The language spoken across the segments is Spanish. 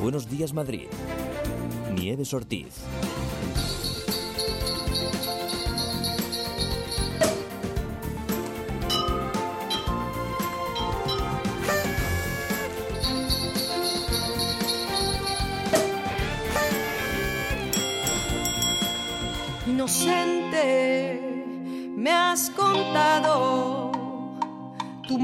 Buenos Días Madrid. Nieves Ortiz. Inocente, me has contado tu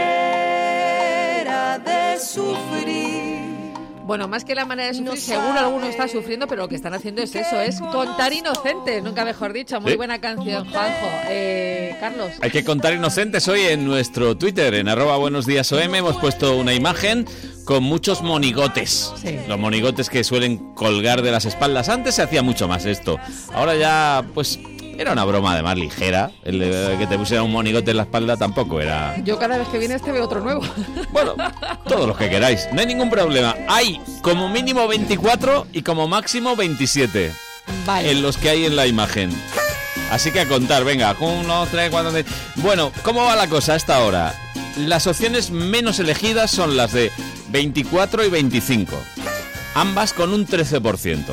manera de sufrir. Bueno, más que la manera de sufrir, seguro alguno está sufriendo, pero lo que están haciendo es eso, es contar inocentes, nunca mejor dicho. Muy buena canción, Juanjo. Carlos. Hay que contar inocentes. Hoy en nuestro Twitter, en @buenosdiasom, hemos puesto una imagen con muchos monigotes. Sí. Los monigotes que suelen colgar de las espaldas. Antes se hacía mucho más esto. Ahora ya, pues, era una broma además ligera. El de que te pusiera un monigote en la espalda tampoco era... Yo cada vez que vienes te veo otro nuevo. Bueno, todos los que queráis. No hay ningún problema. Hay como mínimo 24 y como máximo 27. Vale. En los que hay en la imagen. Así que a contar, venga, 1, 3, 4, 5. Bueno, ¿cómo va la cosa a esta hora? Las opciones menos elegidas son las de 24 y 25. Ambas con un 13%.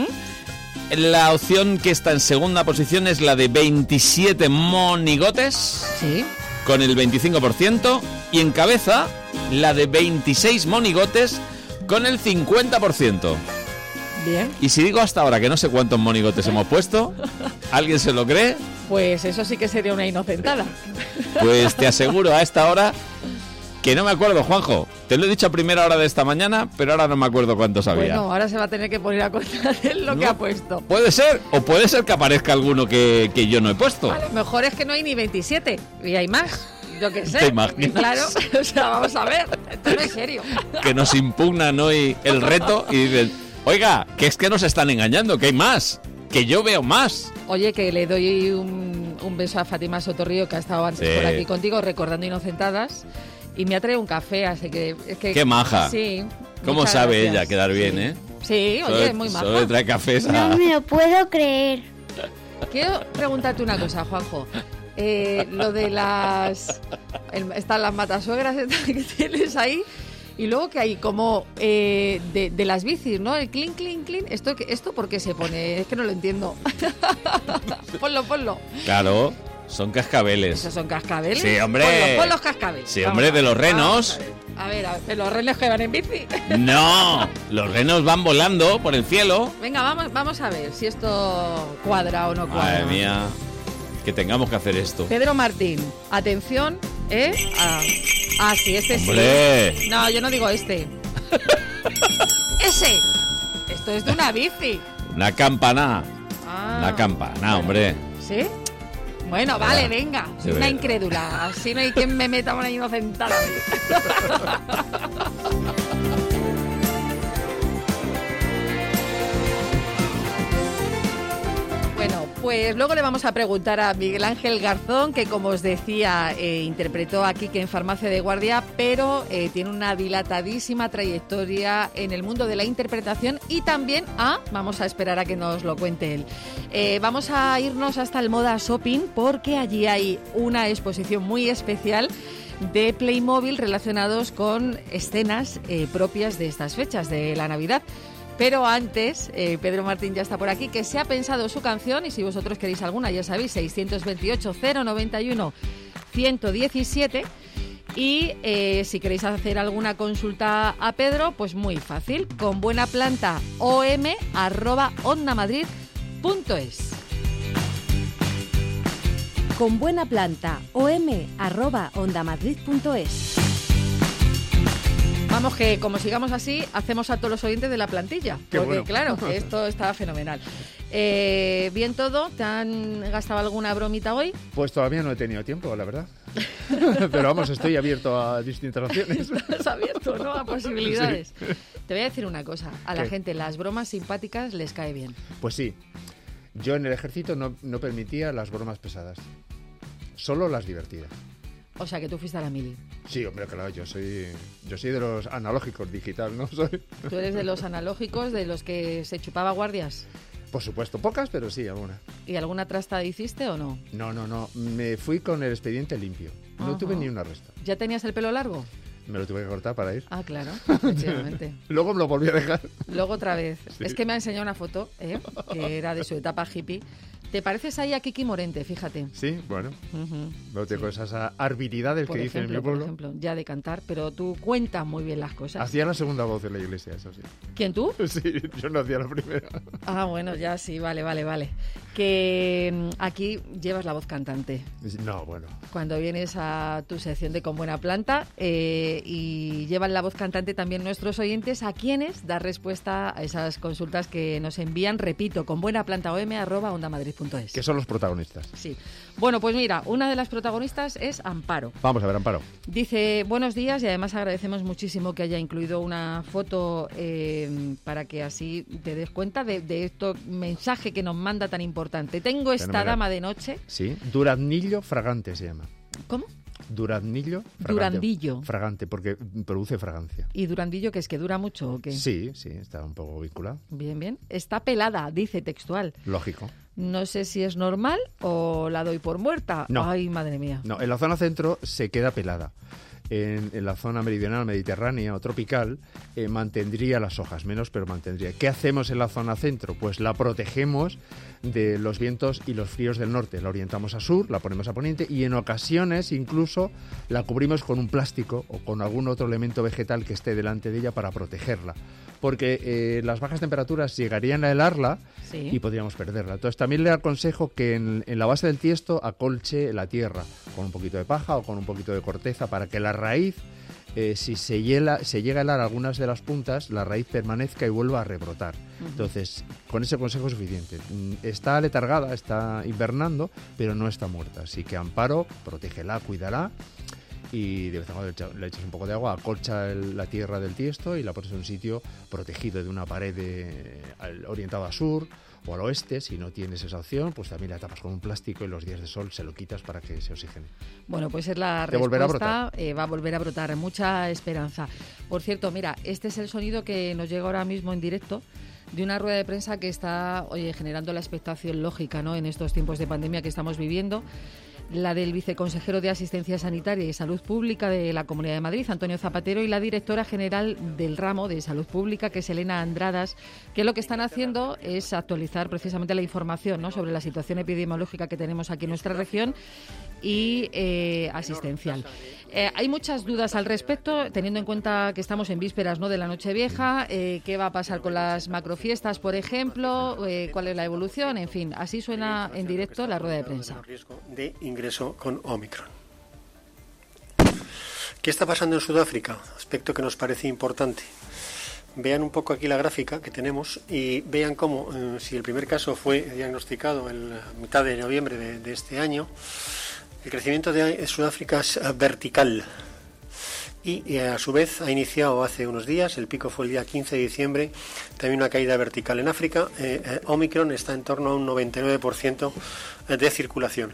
La opción que está en segunda posición es la de 27 monigotes. Sí. Con el 25%. Y en cabeza, la de 26 monigotes con el 50%. Bien. Y si digo hasta ahora que no sé cuántos monigotes hemos puesto, ¿alguien se lo cree? Pues eso sí que sería una inocentada. Pues te aseguro a esta hora que no me acuerdo, Juanjo. Te lo he dicho a primera hora de esta mañana, pero ahora no me acuerdo cuántos había. Bueno, ahora se va a tener que poner a contar lo que ha puesto. Puede ser, o puede ser que aparezca alguno que yo no he puesto. A lo mejor es que no hay ni 27 y hay más. Yo qué sé. ¿Te imaginas? Claro, o sea, vamos a ver. Esto no es serio. Que nos impugnan hoy el reto y dicen, oiga, que es que nos están engañando, que hay más, que yo veo más. Oye, que le doy un beso a Fátima Sotorrío, que ha estado antes por aquí contigo recordando inocentadas. Y me ha traído un café, así que... Es que ¡qué maja! Sí. ¿Cómo sabe gracias. ella quedar bien, sí. eh? Sí, oye, muy maja. Solo le trae cafés a... No me lo puedo creer. Quiero preguntarte una cosa, Juanjo. Lo de las... están las matasuegras que tienes ahí. Y luego que hay como de las bicis, ¿no? El clink, clink, clink. ¿Esto por qué se pone? Es que no lo entiendo. Ponlo. Claro, son cascabeles. ¿Esos son cascabeles? Sí, hombre. Pon los cascabeles. Sí, hombre, de los renos. A ver, ¿de los renos que van en bici? No, los renos van volando por el cielo. Venga, vamos a ver si esto cuadra o no cuadra. Madre mía, que tengamos que hacer esto. Pedro Martín, atención, ¿eh? Sí, este ¡Hombre! sí. No, yo no digo este. ¡Ese! Esto es de una bici. Una campana. Ah, Una campana, hombre. ¿Sí? Bueno, vale, venga. Soy una incrédula. Así no hay quien me meta una inocentada. Bueno, pues luego le vamos a preguntar a Miguel Ángel Garzón, que como os decía, interpretó a Quique en Farmacia de Guardia, pero tiene una dilatadísima trayectoria en el mundo de la interpretación y también vamos a esperar a que nos lo cuente él. Vamos a irnos hasta el Moda Shopping porque allí hay una exposición muy especial de Playmobil relacionados con escenas propias de estas fechas de la Navidad. Pero antes, Pedro Martín ya está por aquí, que se ha pensado su canción y si vosotros queréis alguna, ya sabéis, 628-091-117. Y si queréis hacer alguna consulta a Pedro, pues muy fácil, con buena planta om@ondamadrid.es. Con buena planta om@ondamadrid.es. Vamos, que como sigamos así, hacemos a todos los oyentes de la plantilla. Qué porque bueno. claro, que esto está fenomenal. Bien todo, ¿te han gastado alguna bromita hoy? Pues todavía no he tenido tiempo, la verdad. Pero vamos, estoy abierto a distintas opciones. Estás abierto, ¿no? A posibilidades. Sí. Te voy a decir una cosa. A la ¿Qué? gente las bromas simpáticas les cae bien. Pues sí, yo en el ejército no permitía las bromas pesadas, solo las divertidas. O sea, que tú fuiste a la mili. Sí, hombre, claro, yo soy de los analógicos digital, ¿no? Tú Tú eres de los analógicos, de los que se chupaba guardias. Por supuesto, pocas, pero sí, alguna. ¿Y alguna trastada hiciste o no? No, me fui con el expediente limpio. No Ajá. tuve ni un arresto. ¿Ya tenías el pelo largo? Me lo tuve que cortar para ir. Ah, claro, efectivamente. Luego me lo volví a dejar. Luego otra vez. Sí. Es que me ha enseñado una foto, que era de su etapa hippie. Te pareces ahí a Kiki Morente, fíjate. Sí, bueno. Ujú. No tengo esas habilidades Por que dicen en mi ejemplo, pueblo. ya de cantar, pero tú cuentas muy bien las cosas. Hacía la segunda voz en la iglesia, eso sí. ¿Quién, tú? Sí, yo no hacía la primera. Ah, bueno, ya sí, vale. Que aquí llevas la voz cantante. No, bueno. Cuando vienes a tu sección de Con Buena Planta y llevan la voz cantante también nuestros oyentes, a quienes dar respuesta a esas consultas que nos envían, repito, conbuenaplantaom@ondamadrid.es. ¿Qué son los protagonistas? Sí. Bueno, pues mira, una de las protagonistas es Amparo. Vamos a ver, Amparo. Dice, buenos días, y además agradecemos muchísimo que haya incluido una foto para que así te des cuenta de este mensaje que nos manda tan importante. Tengo esta Fenomenal. dama de noche. Sí, duraznillo fragante se llama. ¿Cómo? Duraznillo fragante. Durandillo. Fragante, porque produce fragancia. ¿Y Durandillo que es que dura mucho o qué? Sí, está un poco vinculado. Bien. Está pelada, dice textual. Lógico. No sé si es normal o la doy por muerta. No. Ay, madre mía. No, en la zona centro se queda pelada. En la zona meridional, mediterránea o tropical, mantendría las hojas, menos, pero mantendría. ¿Qué hacemos en la zona centro? Pues la protegemos de los vientos y los fríos del norte. La orientamos a sur, la ponemos a poniente y en ocasiones incluso la cubrimos con un plástico o con algún otro elemento vegetal que esté delante de ella para protegerla. Porque las bajas temperaturas llegarían a helarla Sí. y podríamos perderla. Entonces también le aconsejo que en la base del tiesto acolche la tierra con un poquito de paja o con un poquito de corteza para que la raíz, si se llega a helar algunas de las puntas, la raíz permanezca y vuelva a rebrotar. Entonces, con ese consejo es suficiente. Está aletargada, está hibernando, pero no está muerta. Así que Amparo, protégela, cuídala. Y de vez en cuando le echas un poco de agua, acolcha la tierra del tiesto y la pones en un sitio protegido de una pared orientada al sur o al oeste. Si no tienes esa opción, pues también la tapas con un plástico y los días de sol se lo quitas para que se oxigene. Bueno, pues es la ¿Te volverá a respuesta. Va a volver a brotar. Mucha esperanza. Por cierto, mira, este es el sonido que nos llega ahora mismo en directo de una rueda de prensa que está generando la expectación lógica, ¿no?, en estos tiempos de pandemia que estamos viviendo. La del viceconsejero de Asistencia Sanitaria y Salud Pública de la Comunidad de Madrid, Antonio Zapatero, y la directora general del ramo de Salud Pública, que es Elena Andradas, que lo que están haciendo es actualizar precisamente la información, ¿no?, sobre la situación epidemiológica que tenemos aquí en nuestra región y asistencial. Hay muchas dudas al respecto, teniendo en cuenta que estamos en vísperas, ¿no?, de la Nochevieja. ¿Qué va a pasar con las macrofiestas, por ejemplo? ¿Cuál es la evolución? En fin, así suena en directo la rueda de prensa. De ingreso con Omicron. ¿Qué está pasando en Sudáfrica? Aspecto que nos parece importante. Vean un poco aquí la gráfica que tenemos y vean cómo, si el primer caso fue diagnosticado en la mitad de noviembre de este año, el crecimiento de Sudáfrica es vertical y a su vez ha iniciado hace unos días, el pico fue el día 15 de diciembre, también una caída vertical en África. Omicron está en torno a un 99% de circulación.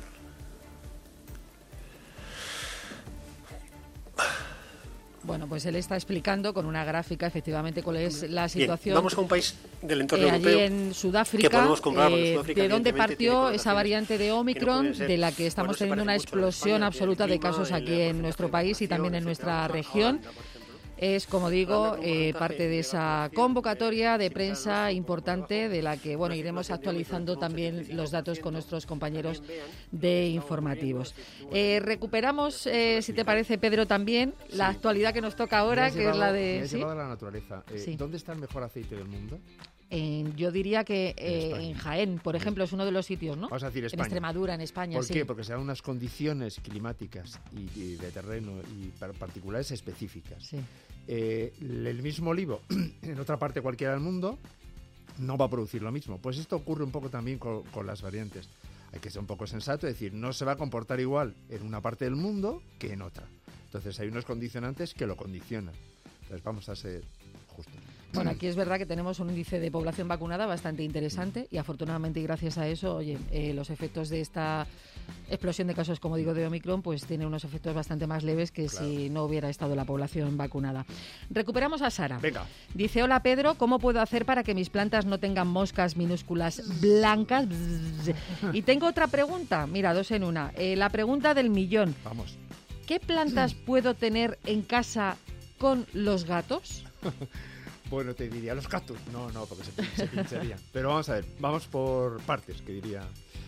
Bueno, pues él está explicando con una gráfica efectivamente cuál es la situación. Bien, vamos a un país del entorno allí europeo en Sudáfrica, que podemos comparar, porque Sudáfrica de dónde evidentemente tiene partió connotaciones esa variante de Omicron, que no pueden de la ser. que estamos Bueno, se teniendo una parece mucho a la de explosión España, absoluta el de clima, casos el aquí en nuestro país y también en nuestra región. Es, como digo, parte de esa convocatoria de prensa importante de la que, bueno, iremos actualizando también los datos con nuestros compañeros de informativos. Recuperamos, si te parece, Pedro, también la actualidad que nos toca ahora, que es la de... Me has ¿sí? llevado a la naturaleza. Sí. ¿Dónde está el mejor aceite del mundo? Yo diría que España. en Jaén, por ejemplo, es uno de los sitios, ¿no? Vamos a decir En España. Extremadura, en España, ¿Por sí. qué? Porque se dan unas condiciones climáticas y de terreno y particulares específicas. Sí. El mismo olivo en otra parte cualquiera del mundo no va a producir lo mismo. Pues esto ocurre un poco también con las variantes. Hay que ser un poco sensato, es decir, no se va a comportar igual en una parte del mundo que en otra. Entonces hay unos condicionantes que lo condicionan. Entonces vamos a ser justos. Bueno, aquí es verdad que tenemos un índice de población vacunada bastante interesante y afortunadamente y gracias a eso, oye, los efectos de esta explosión de casos, como digo, de Omicron, pues tiene unos efectos bastante más leves que si no hubiera estado la población vacunada. Recuperamos a Sara. Venga. Dice, hola Pedro, ¿cómo puedo hacer para que mis plantas no tengan moscas minúsculas blancas? Y tengo otra pregunta, mira, dos en una. La pregunta del millón. Vamos. ¿Qué plantas puedo tener en casa con los gatos? Bueno, te diría los cactus. No, porque se pincharían. Pero vamos a ver, vamos por partes, que diría...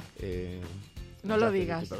no lo digas.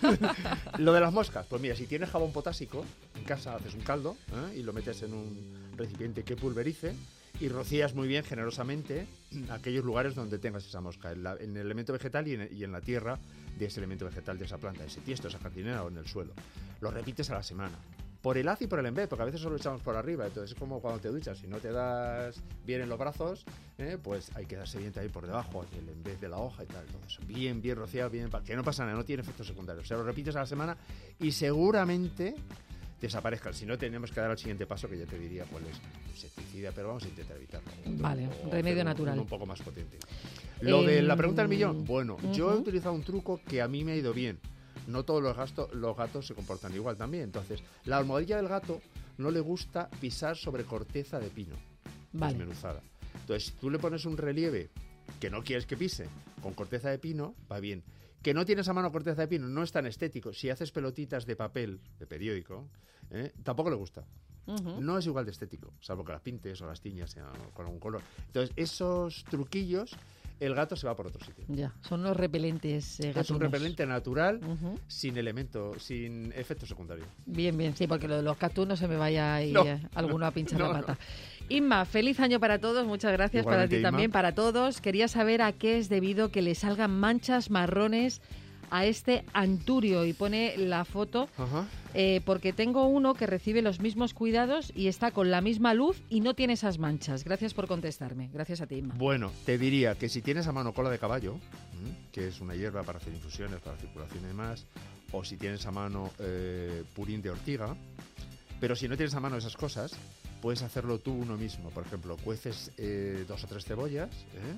Lo de las moscas, pues mira, si tienes jabón potásico, en casa haces un caldo y lo metes en un recipiente que pulverice y rocías muy bien, generosamente, aquellos lugares donde tengas esa mosca, en el elemento vegetal y en la tierra de ese elemento vegetal, de esa planta, ese tiesto, esa jardinera o en el suelo. Lo repites a la semana. Por el haz y por el en vez, porque a veces solo echamos por arriba, entonces es como cuando te duchas, si no te das bien en los brazos, pues hay que darse bien también por debajo, el en vez de la hoja y tal, todo eso. Bien rociado, bien, que no pasa nada, no tiene efectos secundarios. Se lo repites a la semana y seguramente desaparezcan. Si no, tenemos que dar al siguiente paso, que ya te diría cuál es insecticida, pero vamos a intentar evitarlo. Vale, remedio natural. Un poco más potente. Lo de la pregunta del millón, bueno, yo he utilizado un truco que a mí me ha ido bien. No todos los gatos se comportan igual también. Entonces, la almohadilla del gato no le gusta pisar sobre corteza de pino, desmenuzada. Entonces, tú le pones un relieve que no quieres que pise con corteza de pino, va bien. Que no tienes a mano corteza de pino, no es tan estético. Si haces pelotitas de papel, de periódico, tampoco le gusta. No es igual de estético, salvo que las pintes o las tiñas con algún color. Entonces, esos truquillos, el gato se va por otro sitio. Ya, son los repelentes gatunos. Es un repelente natural, sin efectos secundarios. Bien, sí, porque lo de los cactus no se me vaya ahí alguno a pinchar la pata. No. Inma, feliz año para todos, muchas gracias. Igualmente, para ti Inma. también, para todos. Quería saber a qué es debido que le salgan manchas marrones a este anturio, y pone la foto, porque tengo uno que recibe los mismos cuidados y está con la misma luz y no tiene esas manchas. Gracias por contestarme. Gracias a ti, Inma. Bueno, te diría que si tienes a mano cola de caballo, que es una hierba para hacer infusiones, para circulación y demás, o si tienes a mano purín de ortiga, pero si no tienes a mano esas cosas, puedes hacerlo tú uno mismo. Por ejemplo, cueces 2 o 3 cebollas,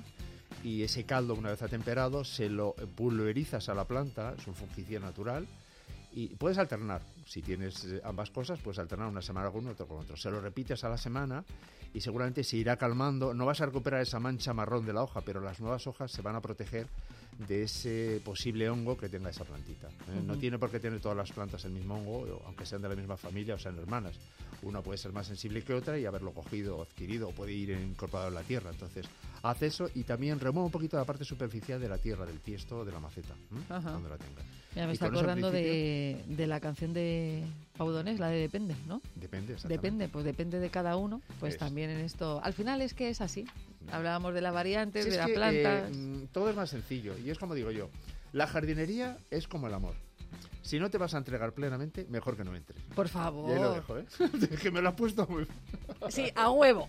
y ese caldo, una vez atemperado, se lo pulverizas a la planta, es un fungicida natural, y puedes alternar. Si tienes ambas cosas, puedes alternar una semana con uno, otra con otro. Se lo repites a la semana y seguramente se irá calmando. No vas a recuperar esa mancha marrón de la hoja, pero las nuevas hojas se van a proteger de ese posible hongo que tenga esa plantita. No tiene por qué tener todas las plantas el mismo hongo, aunque sean de la misma familia o sean hermanas. Una puede ser más sensible que otra y haberlo cogido o adquirido, o puede ir incorporado en la tierra. Entonces, haz eso y también remueve un poquito la parte superficial de la tierra, del tiesto o de la maceta, cuando la tengas. Mira, me está acordando de la canción de Pau Donés, la de Depende, ¿no? Depende, exactamente. Depende, pues depende de cada uno. Pues también en esto... Al final es que es así. Hablábamos de las variantes, de las plantas... todo es más sencillo. Y es como digo yo, la jardinería es como el amor. Si no te vas a entregar plenamente, mejor que no entres. Por favor. Y ahí lo dejo, ¿eh? Que me lo has puesto muy... Sí, a huevo.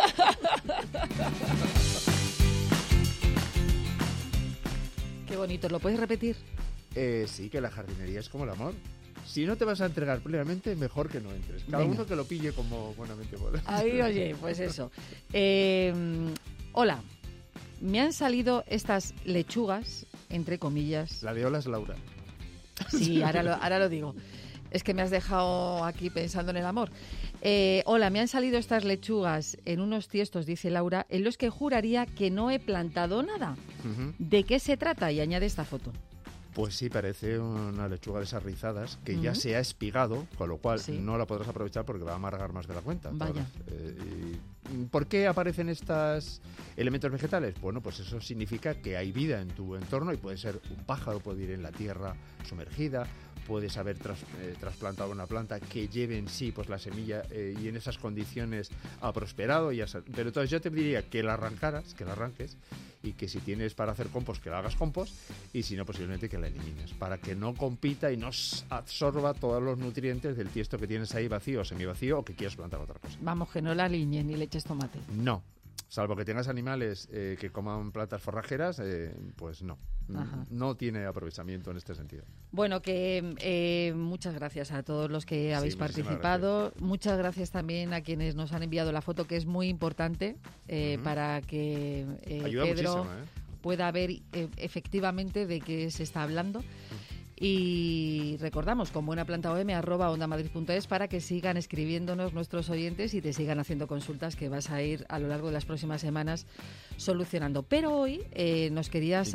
Qué bonito. ¿Lo puedes repetir? Sí, que la jardinería es como el amor. Si no te vas a entregar plenamente, mejor que no entres. Cada uno que lo pille como buenamente pueda. Ahí, oye, pues eso. Hola, me han salido estas lechugas, entre comillas. La de hola es Laura. Sí, ahora lo digo. Es que me has dejado aquí pensando en el amor. Hola, me han salido estas lechugas en unos tiestos, dice Laura, en los que juraría que no he plantado nada. ¿De qué se trata? Y añade esta foto. Pues sí, parece una lechuga de esas rizadas que ya se ha espigado, con lo cual no la podrás aprovechar porque va a amargar más de la cuenta. Vaya. ¿Por qué aparecen estos elementos vegetales? Bueno, pues eso significa que hay vida en tu entorno y puede ser un pájaro, puede ir en la tierra sumergida, puedes haber trasplantado una planta que lleve en sí pues la semilla y en esas condiciones ha prosperado. Pero entonces yo te diría que la arrancaras, que la arranques, y que si tienes para hacer compost, que la hagas compost, y si no, posiblemente que la elimines, para que no compita y no absorba todos los nutrientes del tiesto que tienes ahí vacío o semivacío, o que quieras plantar otra cosa. Vamos, que no la alinees ni le eches tomate. No, salvo que tengas animales que coman plantas forrajeras, pues no. No tiene aprovechamiento en este sentido. Bueno, que muchas gracias a todos los que habéis participado. Gracias. Muchas gracias también a quienes nos han enviado la foto, que es muy importante para que Pedro pueda ver efectivamente de qué se está hablando. Y recordamos, con buenaplanta.om@ondamadrid.es, para que sigan escribiéndonos nuestros oyentes y te sigan haciendo consultas que vas a ir a lo largo de las próximas semanas solucionando. Pero hoy nos querías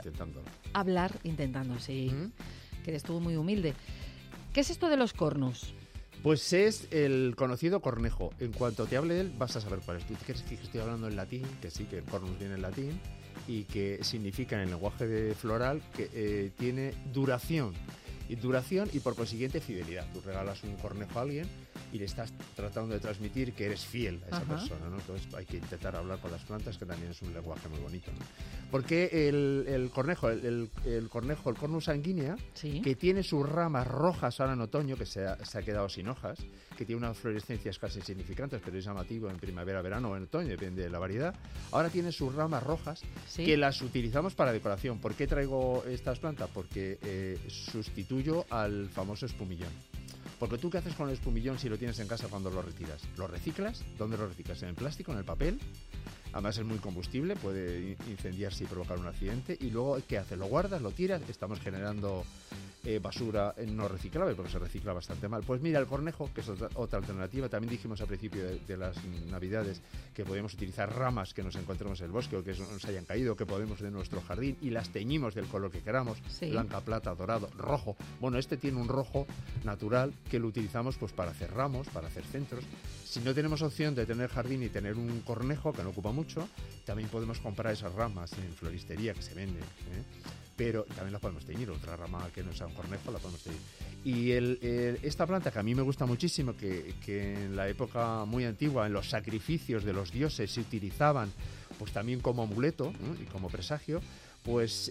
hablar, intentando, sí, que eres tú muy humilde. ¿Qué es esto de los cornus? Pues es el conocido cornejo. En cuanto te hable de él, vas a saber cuál es. ¿Tú crees que estoy hablando en latín? Que sí, que el cornus viene en latín y que significa en el lenguaje de floral que tiene duración. Y por consiguiente fidelidad. Tú regalas un cornejo a alguien y le estás tratando de transmitir que eres fiel a esa persona, ¿no? Entonces hay que intentar hablar con las plantas, que también es un lenguaje muy bonito, ¿no? Porque el cornejo, el Cornus sanguínea, Sí. que tiene sus ramas rojas ahora en otoño, que se ha quedado sin hojas, que tiene unas florescencias casi insignificantes, pero es llamativo en primavera, verano o en otoño, depende de la variedad. Ahora tiene sus ramas rojas, Sí. que las utilizamos para decoración. ¿Por qué traigo estas plantas? Porque sustituyo al famoso espumillón. Porque tú, ¿qué haces con el espumillón si lo tienes en casa cuando lo retiras? ¿Lo reciclas? ¿Dónde lo reciclas? ¿En el plástico? ¿En el papel? Además es muy combustible, puede incendiarse y provocar un accidente. Y luego, ¿qué haces? ¿Lo guardas? ¿Lo tiras? Estamos generando basura no reciclable, porque se recicla bastante mal. Pues mira, el cornejo, que es otra alternativa. También dijimos al principio de las Navidades que podemos utilizar ramas que nos encontremos en el bosque o que nos hayan caído, que podemos de nuestro jardín, y las teñimos del color que queramos, Sí. blanca, plata, dorado, rojo. Bueno, este tiene un rojo natural que lo utilizamos pues para hacer ramos, para hacer centros. Si no tenemos opción de tener jardín y tener un cornejo, que no ocupa mucho, también podemos comprar esas ramas en floristería que se venden, pero también las podemos teñir. Otra rama que no sea un cornejo la podemos teñir. Y esta planta, que a mí me gusta muchísimo, que en la época muy antigua, en los sacrificios de los dioses, se utilizaban pues también como amuleto, ¿no? Y como presagio, pues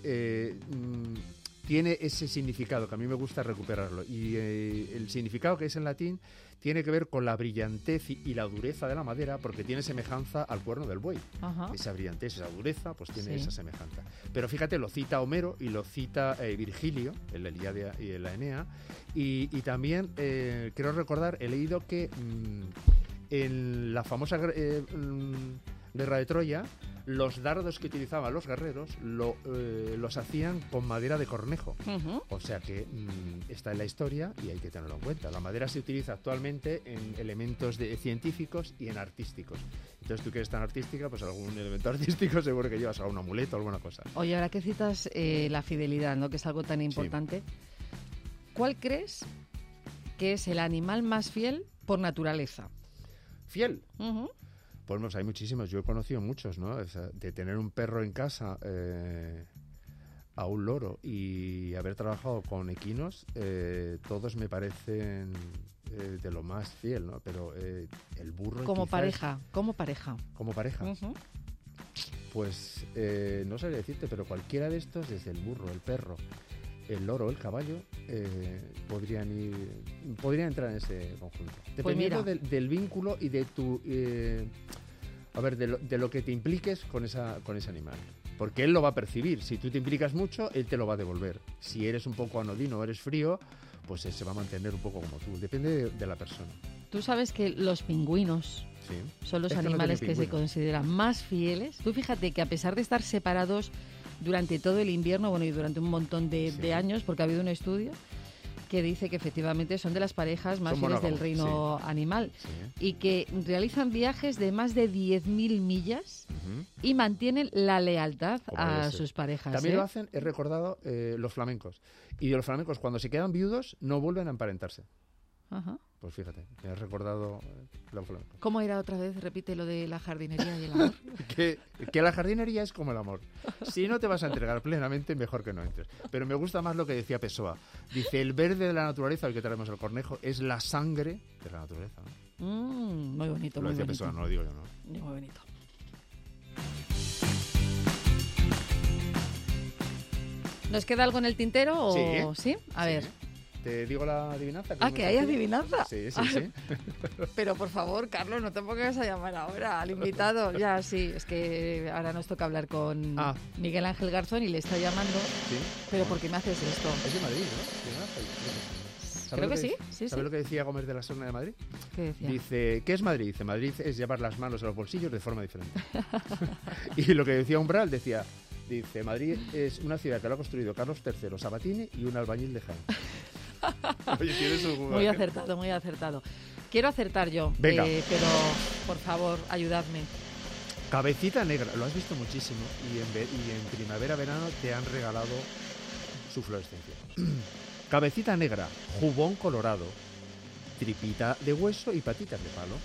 tiene ese significado que a mí me gusta recuperarlo. Y el significado, que es en latín, tiene que ver con la brillantez y la dureza de la madera, porque tiene semejanza al cuerno del buey. Ajá. Esa brillantez, esa dureza, pues tiene Sí. esa semejanza. Pero fíjate, lo cita Homero y lo cita Virgilio, en la Ilíada y en la Enea. Y también, quiero recordar, he leído que en la famosa guerra de Troya, los dardos que utilizaban los guerreros los hacían con madera de cornejo. Ujú. O sea que está en la historia y hay que tenerlo en cuenta. La madera se utiliza actualmente en elementos científicos y en artísticos. Entonces, tú que eres tan artística, pues algún elemento artístico seguro que llevas, algún amuleto, alguna cosa. Oye, ahora que citas la fidelidad, ¿no? Que es algo tan importante, ¿cuál crees que es el animal más fiel por naturaleza? Fiel. Ujú. Pues no, hay muchísimos. Yo he conocido muchos, ¿no? O sea, de tener un perro en casa, a un loro, y haber trabajado con equinos, todos me parecen de lo más fiel, ¿no? Pero el burro Como quizás, pareja, como pareja. como pareja, Ujú. pues no sabría decirte, pero cualquiera de estos, desde el burro, el perro, el loro, el caballo, podrían entrar en ese conjunto. Dependiendo mira. del vínculo y de tu de lo que te impliques con ese animal. Porque él lo va a percibir. Si tú te implicas mucho, él te lo va a devolver. Si eres un poco anodino o eres frío, pues él se va a mantener un poco como tú. Depende de la persona. Tú sabes que los pingüinos Sí. son los Es que no animales tiene que se pingüino. consideran más fieles. Tú fíjate que a pesar de estar separados durante todo el invierno, bueno, y durante un montón de Sí. años, porque ha habido un estudio que dice que efectivamente son de las parejas más Son fieles del monógamos, reino animal, Sí. y que realizan viajes de más de 10.000 millas Ujú. y mantienen la lealtad Como a debe ser. sus parejas. También ¿eh? lo hacen, he recordado, los flamencos. Y de los flamencos, cuando se quedan viudos, no vuelven a emparentarse. Ajá. Pues fíjate, me has recordado los flamencos. ¿Cómo era otra vez? Repite lo de la jardinería y el amor. Que la jardinería es como el amor. Si no te vas a entregar plenamente, mejor que no entres. Pero me gusta más lo que decía Pessoa. Dice, el verde de la naturaleza, el que traemos el cornejo, es la sangre de la naturaleza, ¿no? Muy bonito, Lo muy decía bonito. Pessoa, no lo digo yo, ¿no? Muy bonito. ¿Nos queda algo en el tintero o sí? A ver. ¿Te digo la adivinanza? Ah, es muy que hay fácil. adivinanza. Sí, sí, sí. Pero por favor, Carlos, no te pongas a llamar ahora al invitado. Ya, sí, es que ahora nos toca hablar con Miguel Ángel Garzón y le está llamando. Sí. Pero ¿por qué me haces esto? Es de Madrid, ¿no? Creo que sí, sí, ¿Sabes sí. lo que decía Gómez de la Serna de Madrid? ¿Qué decía? Dice, ¿qué es Madrid? Dice, Madrid es llevar las manos a los bolsillos de forma diferente. Y lo que decía Umbral decía, dice, Madrid es una ciudad que lo ha construido Carlos III, Sabatini y un albañil de Jaén. Oye, tienes un... Muy acertado, muy acertado. Quiero acertar yo, Venga. pero por favor, ayudadme. Cabecita negra, lo has visto muchísimo y en primavera-verano te han regalado su florescencia. Cabecita negra, jubón colorado, tripita de hueso y patitas de palo.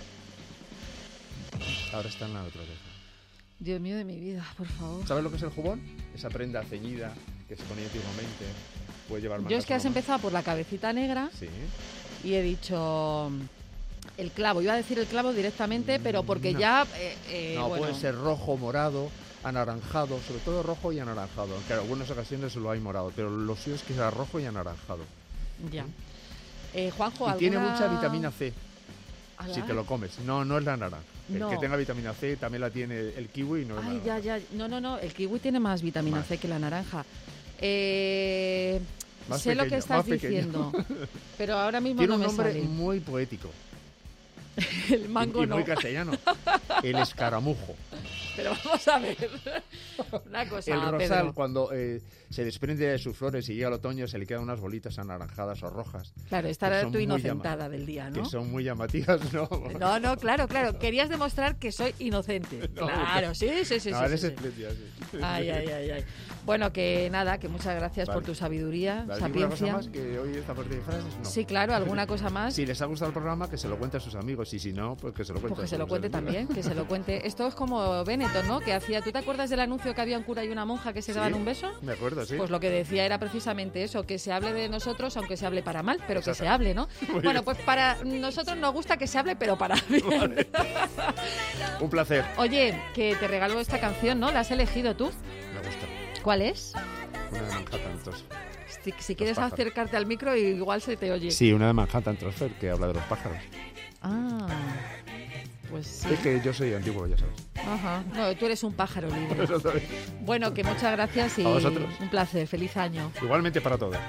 Ahora está en la naturaleza. Dios mío de mi vida, por favor. ¿Sabes lo que es el jubón? Esa prenda ceñida que se ponía antiguamente. Puede llevar Yo es que has empezado por la cabecita negra. Sí. Y he dicho el clavo. Iba a decir el clavo directamente, pero porque ya... no, puede ser rojo, morado, anaranjado, sobre todo rojo y anaranjado. Aunque en algunas ocasiones lo hay morado, pero lo suyo es que sea rojo y anaranjado. Ya. Juanjo, y ¿alguna...? tiene mucha vitamina C. ¿Alá? Si te lo comes. No es la naranja. No. El que tenga vitamina C también la tiene el kiwi y no es la naranja. Ya. No. El kiwi tiene más vitamina C que la naranja. Sé pequeño, lo que estás diciendo, pero ahora mismo tiene no me un nombre sale. muy poético. El mango y no. muy castellano. El escaramujo. Pero vamos a ver. Una cosa, El rosal, Pedro. cuando se desprende de sus flores y llega el otoño, se le quedan unas bolitas anaranjadas o rojas. Claro, esta que era son tu muy inocentada del día, ¿no? Que son muy llamativas, ¿no? No, claro. Querías demostrar que soy inocente. No, claro, sí. No, eres sí. espléndida, sí. Ay. Bueno, que nada, que muchas gracias por tu sabiduría, ¿Alguna sapiencia. cosa más que hoy esta parte de frases? No. Sí, claro, alguna cosa más. Si les ha gustado el programa, que se lo cuente a sus amigos. Y si no, pues que se lo cuente Pues que a se lo sus cuente enemigos. también, que se lo cuente. Esto es como Benetton, ¿no? Que hacía, ¿tú te acuerdas del anuncio que había un cura y una monja que se daban un beso? Me acuerdo, sí. Pues lo que decía era precisamente eso, que se hable de nosotros, aunque se hable para mal, pero que se Exacto. hable, ¿no? Muy Bueno, bien. pues para nosotros nos gusta que se hable, pero para bien. Vale. Un placer. Oye, que te regalo esta canción, ¿no? ¿La has elegido tú? Me gusta. ¿Cuál es? Una de Manhattan Transfer. Si quieres pájaros. acercarte al micro, igual se te oye. Sí, una de Manhattan Transfer que habla de los pájaros. Ah, pues sí. Es que yo soy antiguo, ya sabes. Ajá. No, tú eres un pájaro libre. Eso también. Bueno, que muchas gracias y A vosotros. un placer. Feliz año. Igualmente para todos.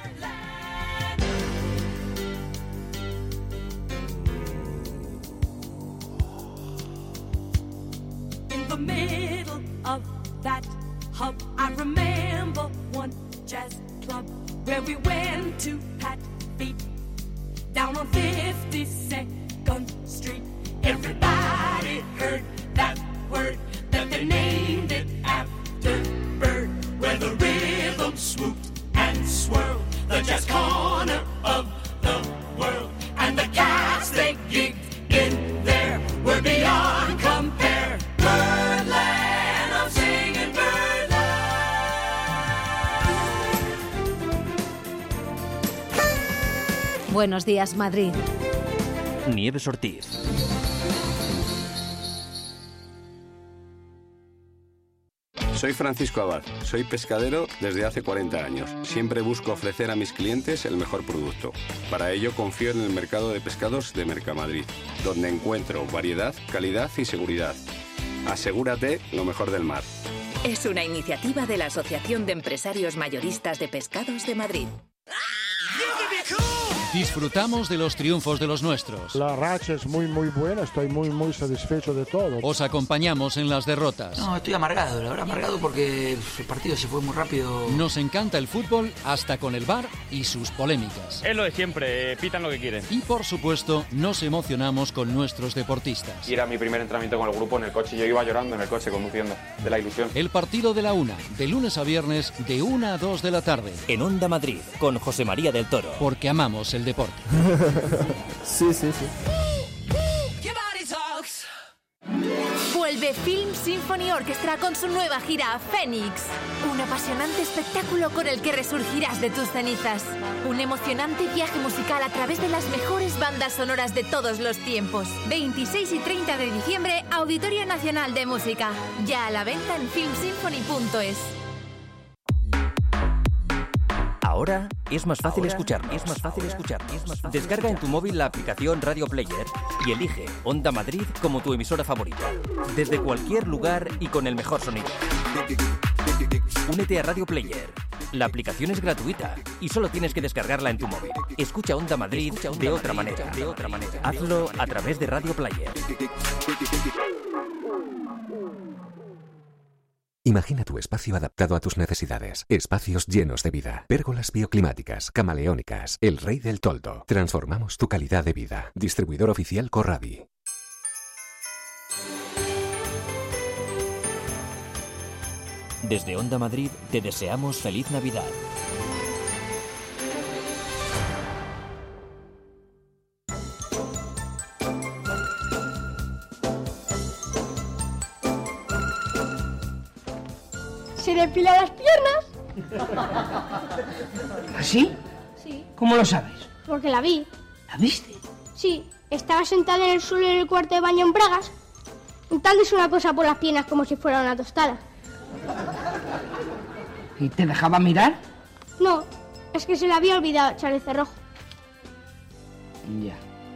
In the middle of that hub, I remember one jazz club where we went to pat feet down on 52nd Street. Everybody heard that word that they named it after Bird, where the rhythm swooped and swirled, the jazz corner of the world, and the cats they gigged in there were beyond compare. Birdland, I'm singing Birdland. Buenos días, Madrid. Nieves Ortiz. Soy Francisco Abad, soy pescadero desde hace 40 años. Siempre busco ofrecer a mis clientes el mejor producto. Para ello confío en el mercado de pescados de Mercamadrid, donde encuentro variedad, calidad y seguridad. Asegúrate lo mejor del mar. Es una iniciativa de la Asociación de Empresarios Mayoristas de Pescados de Madrid. Disfrutamos de los triunfos de los nuestros. La racha es muy buena, estoy muy satisfecho de todo. Os acompañamos en las derrotas. No, estoy amargado, la verdad amargado porque el partido se fue muy rápido. Nos encanta el fútbol hasta con el VAR y sus polémicas. Es lo de siempre, pitan lo que quieren. Y por supuesto, nos emocionamos con nuestros deportistas. Y era mi primer entrenamiento con el grupo en el coche, yo iba llorando en el coche conduciendo, de la ilusión. El partido de la una, de lunes a viernes, de 1 a 2 de la tarde. En Onda Madrid, con José María del Toro. Porque amamos el deporte. Sí. Vuelve Film Symphony Orchestra con su nueva gira Fénix. Un apasionante espectáculo con el que resurgirás de tus cenizas. Un emocionante viaje musical a través de las mejores bandas sonoras de todos los tiempos. 26 y 30 de diciembre, Auditorio Nacional de Música. Ya a la venta en filmsymphony.es. Ahora es más fácil escucharnos. Descarga en tu móvil la aplicación Radio Player y elige Onda Madrid como tu emisora favorita. Desde cualquier lugar y con el mejor sonido. Únete a Radio Player. La aplicación es gratuita y solo tienes que descargarla en tu móvil. Escucha Onda Madrid de otra manera. Hazlo a través de Radio Player. Imagina tu espacio adaptado a tus necesidades. Espacios llenos de vida. Pérgolas bioclimáticas, camaleónicas. El Rey del Toldo. Transformamos tu calidad de vida. Distribuidor oficial Corradi. Desde Onda Madrid te deseamos feliz Navidad. se depila las piernas. ¿Así? Sí. ¿Cómo lo sabes? Porque la vi. ¿La viste? Sí, estaba sentada en el suelo en el cuarto de baño en bragas, untándose una cosa por las piernas como si fuera una tostada. ¿Y te dejaba mirar? No, es que se le había olvidado echar el cerrojo. Ya.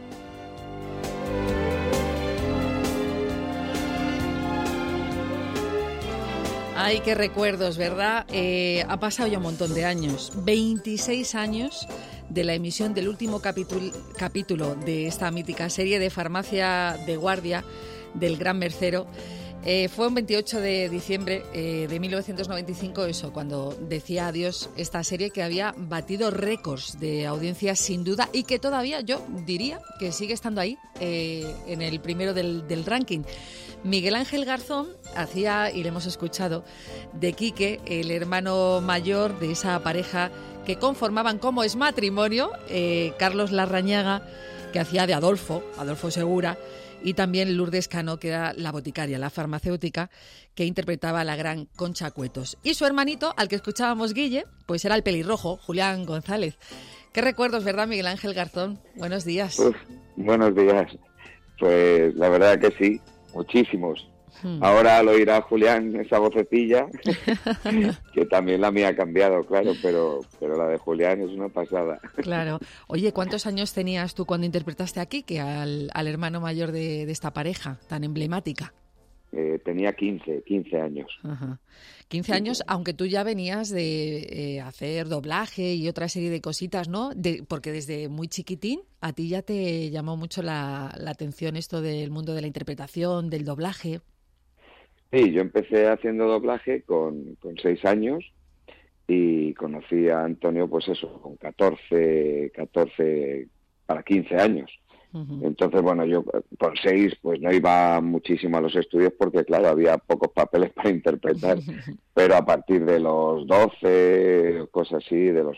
Ay, qué recuerdos, ¿verdad? Ha pasado ya un montón de años, 26 años de la emisión del último capítulo de esta mítica serie de Farmacia de Guardia del Gran Mercero. Fue un 28 de diciembre de 1995, eso, cuando decía adiós esta serie que había batido récords de audiencia sin duda y que todavía yo diría que sigue estando ahí en el primero del ranking. Miguel Ángel Garzón hacía, y le hemos escuchado, de Quique, el hermano mayor de esa pareja que conformaban como es matrimonio, Carlos Larrañaga, que hacía de Adolfo Segura, y también Lourdes Cano, que era la boticaria, la farmacéutica, que interpretaba a la gran Concha Cuetos. Y su hermanito, al que escuchábamos Guille, pues era el pelirrojo, Julián González. Qué recuerdos, ¿verdad, Miguel Ángel Garzón? Buenos días. Buenos días. Pues la verdad que sí, muchísimos. Ahora lo oirá Julián, esa vocecilla, que también la mía ha cambiado, claro, pero la de Julián es una pasada. Claro. Oye, ¿cuántos años tenías tú cuando interpretaste a Quique, al hermano mayor de esta pareja tan emblemática? Tenía 15 años. Ajá. 15 años, aunque tú ya venías de hacer doblaje y otra serie de cositas, ¿no? Porque desde muy chiquitín a ti ya te llamó mucho la atención esto del mundo de la interpretación, del doblaje. Sí, yo empecé haciendo doblaje con 6 años y conocí a Antonio, pues eso, con 14 para 15 años. Entonces, bueno, yo con 6 pues no iba muchísimo a los estudios porque, claro, había pocos papeles para interpretar, pero a partir de los 12, cosas así, de los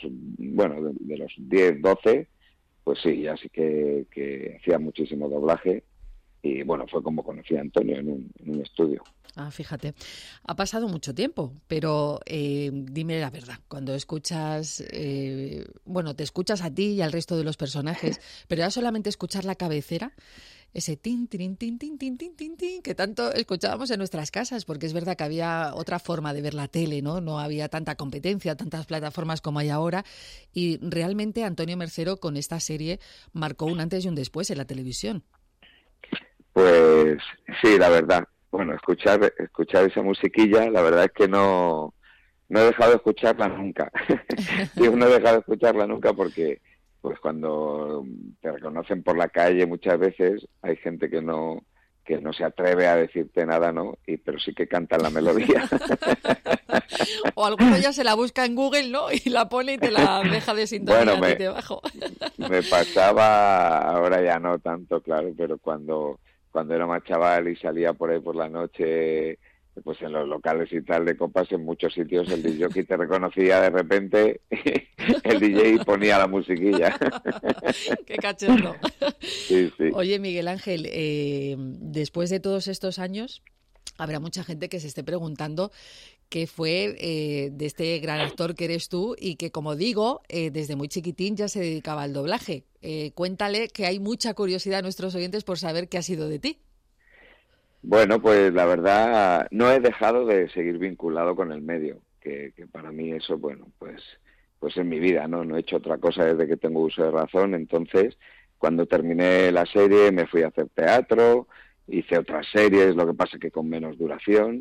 10, 12, pues sí, ya sí que hacía muchísimo doblaje y, bueno, fue como conocí a Antonio en un estudio. Ah, fíjate, ha pasado mucho tiempo, pero dime la verdad, cuando escuchas, te escuchas a ti y al resto de los personajes, pero ya solamente escuchar la cabecera, ese tin, tin, tin, tin, tin, tin, tin, tin, que tanto escuchábamos en nuestras casas, porque es verdad que había otra forma de ver la tele, ¿no? No había tanta competencia, tantas plataformas como hay ahora, y realmente Antonio Mercero con esta serie marcó un antes y un después en la televisión. Pues sí, la verdad. Bueno, escuchar esa musiquilla, la verdad es que no he dejado de escucharla nunca. Digo, no he dejado de escucharla nunca porque pues cuando te reconocen por la calle muchas veces hay gente que no se atreve a decirte nada, ¿no? Pero sí que cantan la melodía. O alguno ya se la busca en Google, ¿no? Y la pone y te la deja de sintonía desde debajo. Me pasaba, ahora ya no tanto, claro, pero cuando era más chaval y salía por ahí por la noche, pues en los locales y tal de copas, en muchos sitios el DJ te reconocía de repente, el DJ ponía la musiquilla. ¡Qué cachondo! Sí, sí. Oye, Miguel Ángel, después de todos estos años, habrá mucha gente que se esté preguntando qué fue de este gran actor que eres tú y que, como digo, desde muy chiquitín ya se dedicaba al doblaje. Cuéntale que hay mucha curiosidad a nuestros oyentes por saber qué ha sido de ti. Bueno, pues la verdad no he dejado de seguir vinculado con el medio, que para mí eso, bueno, pues es mi vida, ¿no? No he hecho otra cosa desde que tengo uso de razón. Entonces, cuando terminé la serie me fui a hacer teatro, hice otras series, lo que pasa que con menos duración.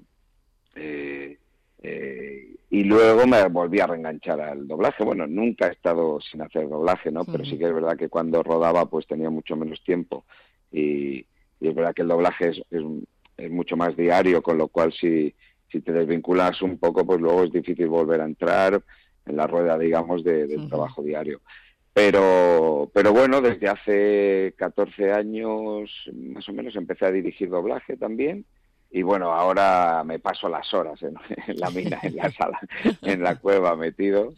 Y luego me volví a reenganchar al doblaje. Bueno, nunca he estado sin hacer doblaje, ¿no? Pero sí que es verdad que cuando rodaba pues tenía mucho menos tiempo y es verdad que el doblaje es mucho más diario, con lo cual si te desvinculas un poco, pues luego es difícil volver a entrar en la rueda, digamos, del trabajo diario. Pero bueno, desde hace 14 años más o menos empecé a dirigir doblaje también. Y bueno, ahora me paso las horas en la mina, en la sala, en la cueva metido.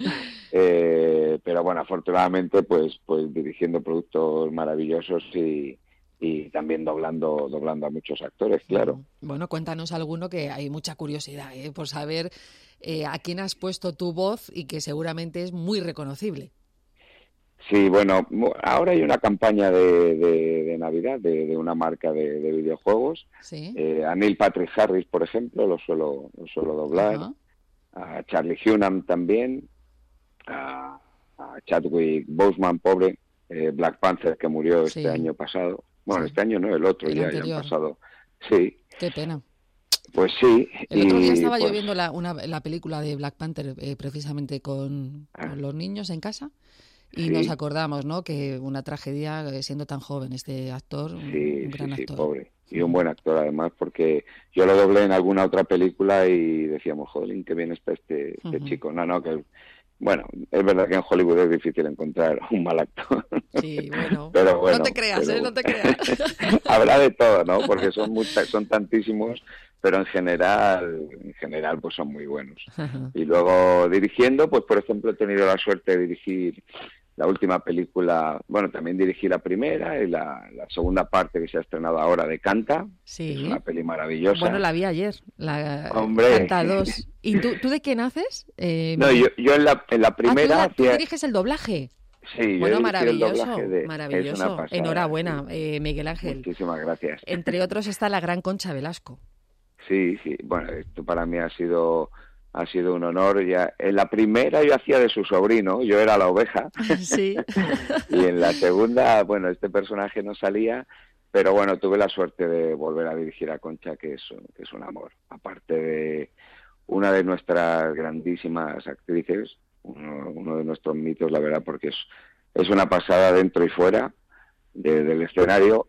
Pero bueno, afortunadamente pues dirigiendo productos maravillosos y y también doblando a muchos actores, claro. Bueno, cuéntanos alguno, que hay mucha curiosidad por saber a quién has puesto tu voz y que seguramente es muy reconocible. Sí, bueno, ahora hay una campaña de Navidad de una marca de videojuegos. Sí. A Neil Patrick Harris, por ejemplo, lo suelo doblar. Ajá. A Charlie Hunnam también. A Chadwick Boseman, pobre. Black Panther, que murió este año pasado. Bueno, este año no, el otro, ya han pasado. Sí. Qué pena. Pues sí. El otro día estaba yo viendo la película de Black Panther, precisamente con los niños en casa. Y nos acordamos, ¿no?, que una tragedia siendo tan joven este actor, un gran actor. Sí, pobre. Y un buen actor además, porque yo lo doblé en alguna otra película y decíamos, joder, qué bien está este chico. No, que... Bueno, es verdad que en Hollywood es difícil encontrar un mal actor. Sí, bueno. Pero bueno, no te creas, no te creas. Habrá de todo, ¿no? Porque son tantísimos, pero en general pues son muy buenos. Ajá. Y luego dirigiendo, pues por ejemplo he tenido la suerte de dirigir la última película, bueno, también dirigí la primera y la segunda parte que se ha estrenado ahora de Canta. Sí. Es una peli maravillosa. Bueno, la vi ayer, Hombre. Canta 2. ¿Y tú de quién haces? No, yo en la primera... ¿Tú diriges el doblaje? Sí, bueno, yo maravilloso, el doblaje maravilloso. Es una pasada, Enhorabuena, Miguel Ángel. Muchísimas gracias. Entre otros está la gran Concha Velasco. Sí. Bueno, esto para mí ha sido un honor. Ya en la primera yo hacía de su sobrino, yo era la oveja. Sí. Y en la segunda, bueno, este personaje no salía, pero bueno, tuve la suerte de volver a dirigir a Concha, que es un amor. Aparte de una de nuestras grandísimas actrices, uno de nuestros mitos, la verdad, porque es una pasada dentro y fuera del escenario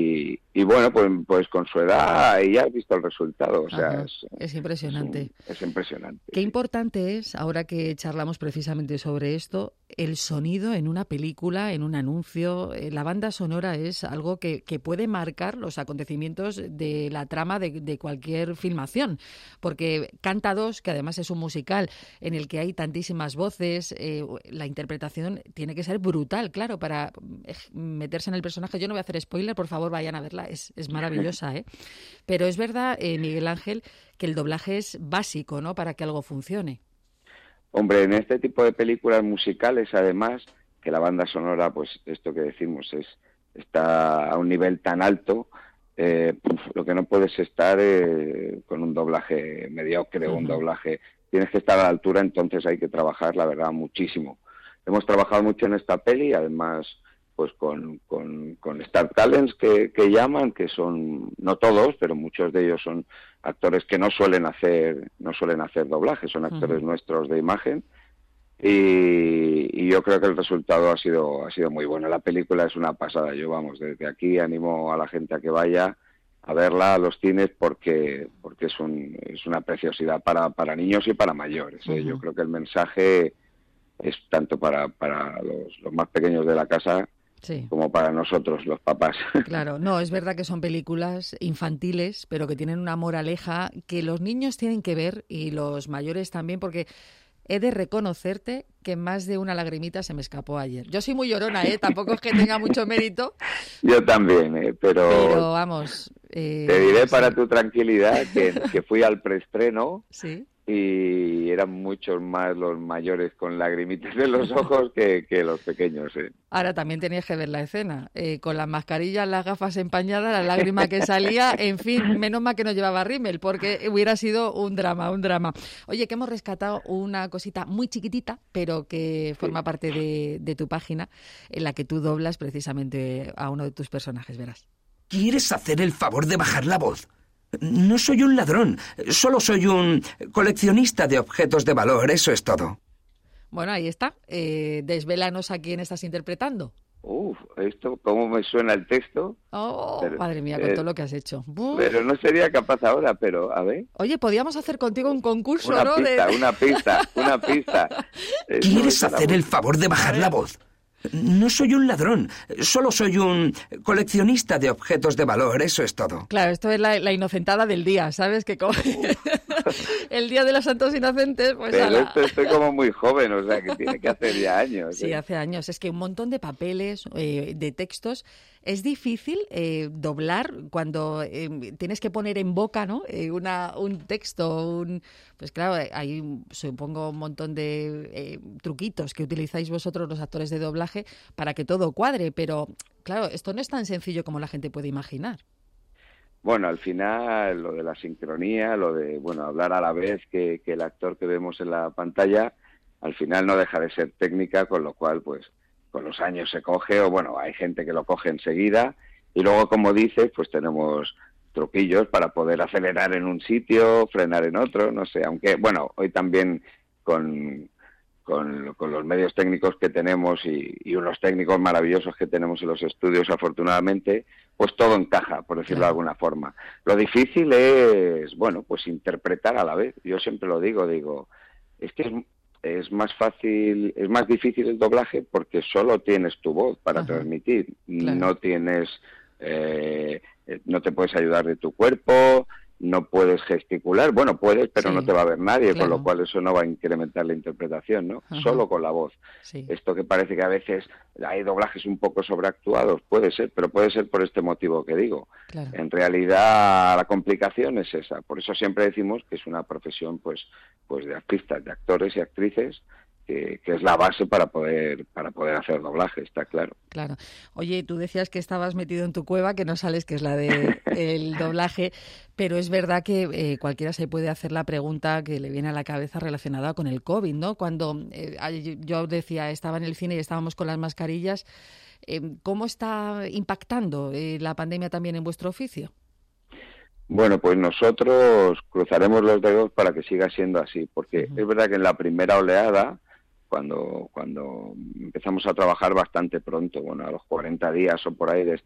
y bueno, pues con su edad ya has visto el resultado, o sea, es impresionante. Es impresionante. Qué importante es, ahora que charlamos precisamente sobre esto, el sonido en una película, en un anuncio. La banda sonora es algo que puede marcar los acontecimientos de la trama de cualquier filmación, porque Canta 2, que además es un musical en el que hay tantísimas voces, la interpretación tiene que ser brutal, claro, para meterse en el personaje. Yo no voy a hacer spoiler, por favor, vayan a verla, es maravillosa, ¿eh? Pero es verdad, Miguel Ángel, que el doblaje es básico, ¿no?, para que algo funcione. Hombre, en este tipo de películas musicales, además, que la banda sonora, pues esto que decimos, está a un nivel tan alto, lo que no puedes estar con un doblaje mediocre o un doblaje, tienes que estar a la altura, entonces hay que trabajar, la verdad, muchísimo. Hemos trabajado mucho en esta peli, además, pues con Star Talents que llaman, que son, no todos, pero muchos de ellos son actores que no suelen hacer doblaje, son actores nuestros de imagen, y yo creo que el resultado ha sido muy bueno. La película es una pasada. Yo, vamos, desde aquí animo a la gente a que vaya a verla a los cines porque es una preciosidad para niños y para mayores. Yo creo que el mensaje es tanto para los más pequeños de la casa, sí, como para nosotros, los papás. Claro, no, es verdad que son películas infantiles, pero que tienen una moraleja que los niños tienen que ver y los mayores también, porque he de reconocerte que más de una lagrimita se me escapó ayer. Yo soy muy llorona, tampoco es que tenga mucho mérito. Yo también, pero vamos... te diré para tu tranquilidad que fui al preestreno. Sí. Y eran muchos más los mayores con lagrimitas en los ojos que los pequeños. Ahora también tenías que ver la escena, con las mascarillas, las gafas empañadas, la lágrima que salía, en fin, menos mal que no llevaba rímel, porque hubiera sido un drama. Oye, que hemos rescatado una cosita muy chiquitita, pero que forma parte de tu página, en la que tú doblas precisamente a uno de tus personajes, verás. ¿Quieres hacer el favor de bajar la voz? No soy un ladrón, solo soy un coleccionista de objetos de valor, eso es todo. Bueno, ahí está. Desvélanos a quién estás interpretando. Esto, ¿cómo me suena el texto? Madre mía, con todo lo que has hecho. Pero no sería capaz ahora, pero a ver. Oye, podríamos hacer contigo un concurso, una ¿no? Pista. ¿Quieres hacer el favor de bajar la voz? No soy un ladrón, solo soy un coleccionista de objetos de valor, eso es todo. Claro, esto es la inocentada del día, ¿sabes? Que El Día de los Santos Inocentes, pues pero estoy como muy joven, o sea, que tiene que hacer ya años. Sí, hace años. Es que un montón de papeles, de textos. Es difícil doblar cuando tienes que poner en boca, ¿no? Un texto, pues claro, hay supongo un montón de truquitos que utilizáis vosotros los actores de doblaje para que todo cuadre, pero claro, esto no es tan sencillo como la gente puede imaginar. Bueno, al final lo de la sincronía, lo de hablar a la vez que el actor que vemos en la pantalla, al final no deja de ser técnica, con lo cual pues con los años se coge, o hay gente que lo coge enseguida, y luego, como dices, pues tenemos truquillos para poder acelerar en un sitio, frenar en otro, no sé, aunque hoy también con los medios técnicos que tenemos y unos técnicos maravillosos que tenemos en los estudios, afortunadamente, pues todo encaja, por decirlo de alguna forma. Lo difícil es, pues interpretar a la vez. Yo siempre lo digo, es que es más fácil, es más difícil el doblaje porque solo tienes tu voz para transmitir, no tienes, no te puedes ayudar de tu cuerpo, no puedes gesticular, puedes, pero no te va a ver nadie, con lo cual eso no va a incrementar la interpretación, ¿no? Solo con la voz. Sí. Esto que parece que a veces hay doblajes un poco sobreactuados, puede ser, pero puede ser por este motivo que digo. Claro. En realidad la complicación es esa, por eso siempre decimos que es una profesión pues de artistas, de actores y actrices, que es la base para poder hacer doblaje, está claro. Claro. Oye, tú decías que estabas metido en tu cueva, que no sales, que es la de el doblaje, pero es verdad que cualquiera se puede hacer la pregunta que le viene a la cabeza relacionada con el COVID, ¿no? Cuando yo decía, estaba en el cine y estábamos con las mascarillas, ¿cómo está impactando la pandemia también en vuestro oficio? Bueno, pues nosotros cruzaremos los dedos para que siga siendo así, porque es verdad que en la primera oleada, cuando empezamos a trabajar bastante pronto, a los 40 días o por ahí de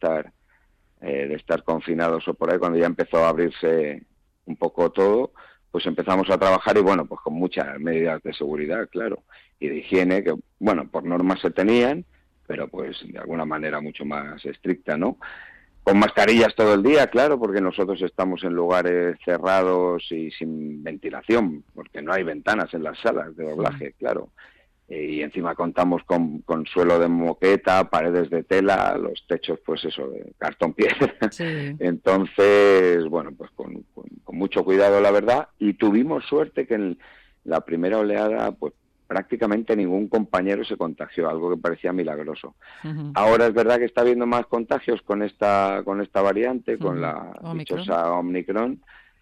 estar confinados o por ahí, cuando ya empezó a abrirse un poco todo, pues empezamos a trabajar y pues con muchas medidas de seguridad, claro, y de higiene que, por normas se tenían, pero pues de alguna manera mucho más estricta, ¿no? Con mascarillas todo el día, claro, porque nosotros estamos en lugares cerrados y sin ventilación, porque no hay ventanas en las salas de doblaje, claro. Y encima contamos con suelo de moqueta, paredes de tela, los techos, pues eso, de cartón piedra. Sí. Entonces, pues con mucho cuidado, la verdad. Y tuvimos suerte que en la primera oleada, pues prácticamente ningún compañero se contagió, algo que parecía milagroso. Ahora es verdad que está habiendo más contagios con esta variante, con la dichosa Omicron,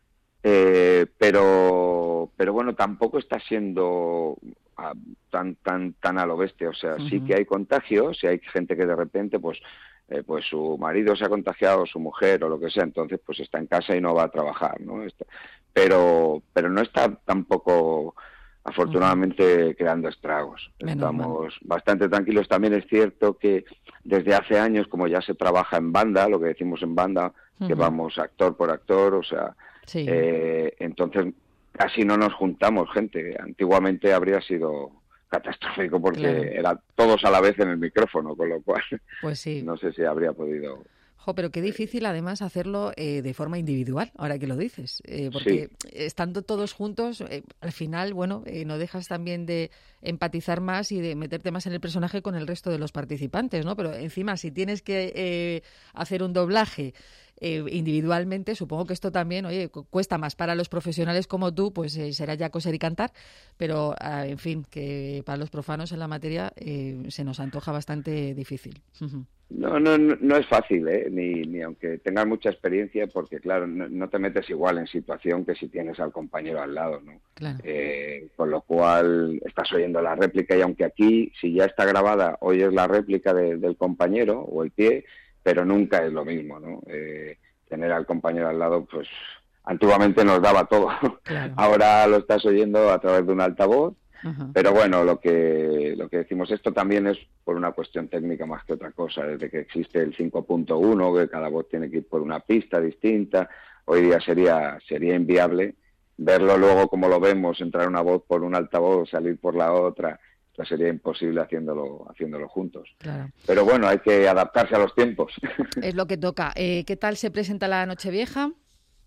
pero tampoco está siendo tan a lo bestia, o sea, sí que hay contagios, y hay gente que de repente pues su marido se ha contagiado, su mujer o lo que sea, entonces pues está en casa y no va a trabajar, ¿no? Pero no está tampoco afortunadamente creando estragos. Estamos bastante tranquilos. También es cierto que desde hace años, como ya se trabaja en banda, lo que decimos en banda, que vamos actor por actor, o sea, entonces casi no nos juntamos gente. Antiguamente habría sido catastrófico porque era todos a la vez en el micrófono, con lo cual no sé si habría podido... Pero qué difícil además hacerlo de forma individual, ahora que lo dices, porque estando todos juntos, al final, no dejas también de empatizar más y de meterte más en el personaje con el resto de los participantes, ¿no? Pero encima, si tienes que hacer un doblaje individualmente, supongo que esto también, cuesta más. Para los profesionales como tú, pues será ya coser y cantar, pero, en fin, que para los profanos en la materia se nos antoja bastante difícil. No es fácil, ni aunque tengas mucha experiencia, porque claro, no te metes igual en situación que si tienes al compañero al lado, ¿no? Claro. Con lo cual estás oyendo la réplica, y aunque aquí, si ya está grabada, oyes la réplica del compañero o el pie, pero nunca es lo mismo, ¿no? Tener al compañero al lado, pues antiguamente nos daba todo. Claro. Ahora lo estás oyendo a través de un altavoz. Pero lo que decimos, esto también es por una cuestión técnica más que otra cosa. Desde que existe el 5.1, que cada voz tiene que ir por una pista distinta, hoy día sería inviable verlo luego como lo vemos, entrar una voz por un altavoz, salir por la otra, pues sería imposible haciéndolo juntos. Claro. Pero hay que adaptarse a los tiempos. Es lo que toca. ¿Qué tal se presenta la Nochevieja?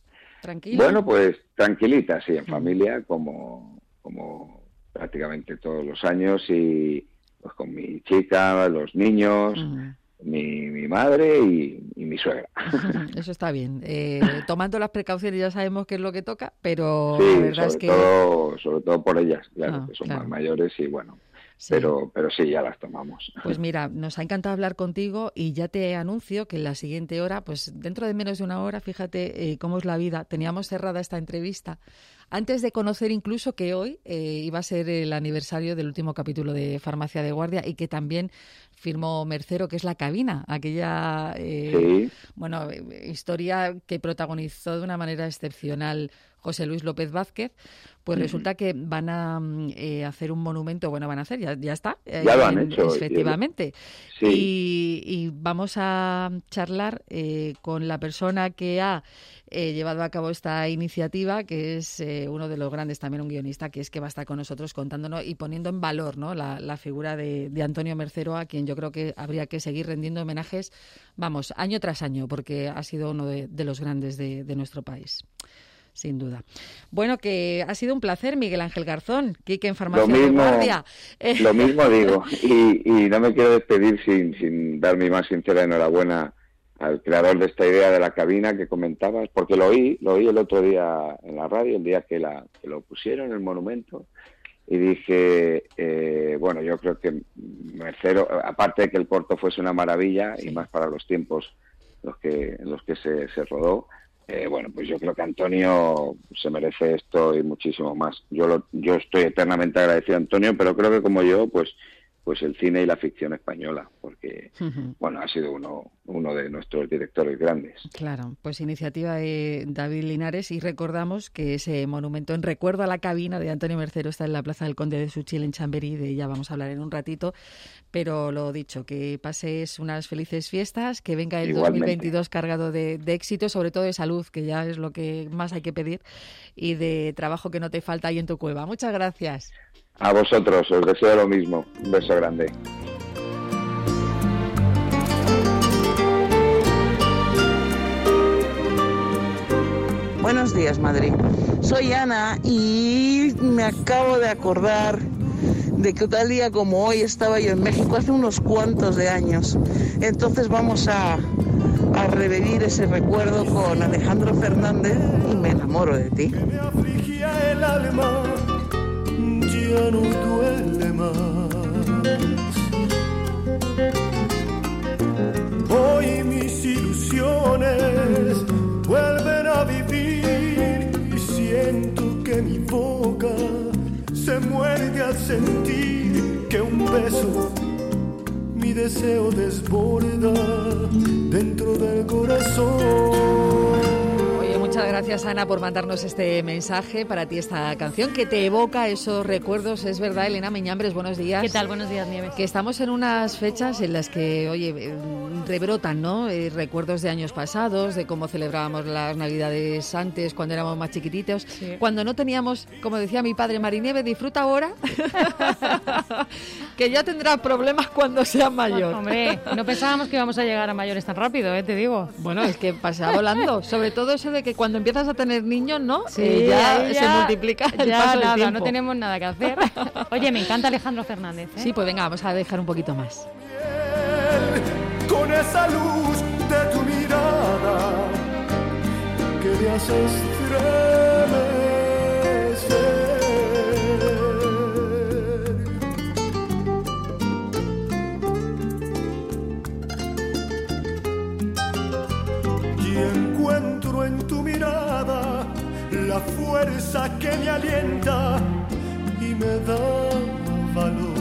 ¿Tranquilo? Bueno, pues tranquilita, sí, en familia, como prácticamente todos los años, y pues con mi chica, los niños, mi madre y mi suegra. Eso está bien. Tomando las precauciones ya sabemos qué es lo que toca, pero sí, la verdad es que... sobre todo por ellas, claro, que son claro. más mayores y bueno... Sí. Pero sí, ya las tomamos. Pues mira, nos ha encantado hablar contigo y ya te anuncio que en la siguiente hora, pues dentro de menos de una hora, fíjate cómo es la vida, teníamos cerrada esta entrevista antes de conocer incluso que hoy iba a ser el aniversario del último capítulo de Farmacia de Guardia y que también firmó Mercero, que es La Cabina, aquella historia que protagonizó de una manera excepcional José Luis López Vázquez. Pues resulta que van a hacer un monumento, ya está. Ya lo han hecho. Efectivamente. Sí. Y vamos a charlar con la persona que ha llevado a cabo esta iniciativa, que es uno de los grandes, también un guionista, que va a estar con nosotros contándonos y poniendo en valor, ¿no?, la figura de Antonio Mercero, a quien yo creo que habría que seguir rendiendo homenajes, año tras año, porque ha sido uno de los grandes de nuestro país. Sin duda. Bueno, que ha sido un placer, Miguel Ángel Garzón, Quique en Farmacia de Guardia. Lo mismo digo, y no me quiero despedir sin dar mi más sincera enhorabuena al creador de esta idea de La Cabina que comentabas, porque lo oí el otro día en la radio, el día que lo pusieron, el monumento, y dije, yo creo que Mercero, aparte de que el corto fuese una maravilla, y más para los tiempos en los que se rodó, pues yo creo que Antonio se merece esto y muchísimo más. Yo estoy eternamente agradecido a Antonio, pero creo que como yo, pues el cine y la ficción española, porque ha sido uno de nuestros directores grandes. Claro, pues iniciativa de David Linares, y recordamos que ese monumento en recuerdo a La Cabina de Antonio Mercero está en la Plaza del Conde de Suchil en Chamberí, de ella vamos a hablar en un ratito, pero lo dicho, que pases unas felices fiestas, que venga el Igualmente. 2022 cargado de éxito, sobre todo de salud, que ya es lo que más hay que pedir, y de trabajo que no te falta ahí en tu cueva. Muchas gracias. A vosotros, os deseo lo mismo. Un beso grande. Buenos días, Madrid. Soy Ana y me acabo de acordar de que tal día como hoy estaba yo en México hace unos cuantos de años. Entonces vamos a revivir ese recuerdo con Alejandro Fernández y Me enamoro de ti. Me afligía el alma, ya no duele más. Hoy mis ilusiones vuelven a vivir y siento que mi boca se muerde al sentir que un beso mi deseo desborda dentro del corazón. Muchas gracias, Ana, por mandarnos este mensaje. Para ti esta canción que te evoca esos recuerdos, es verdad. Elena Miñambres, buenos días. ¿Qué tal? Buenos días, Nieves. Que estamos en unas fechas en las que, rebrotan, ¿no? Recuerdos de años pasados, de cómo celebrábamos las Navidades antes, cuando éramos más chiquititos. Sí. Cuando no teníamos, como decía mi padre, Marinieves, disfruta ahora, que ya tendrás problemas cuando seas mayor. Hombre, no pensábamos que íbamos a llegar a mayores tan rápido, te digo. Bueno, es que pasa volando. Sobre todo eso de que cuando empiezas a tener niños, ¿no? Sí, ya se multiplica el paso del tiempo. No tenemos nada que hacer. Oye, me encanta Alejandro Fernández, ¿eh? Sí, pues venga, vamos a dejar un poquito más. Con esa luz de tu mirada que me hace estremecer. Y encuentro en tu mirada la fuerza que me alienta y me da valor.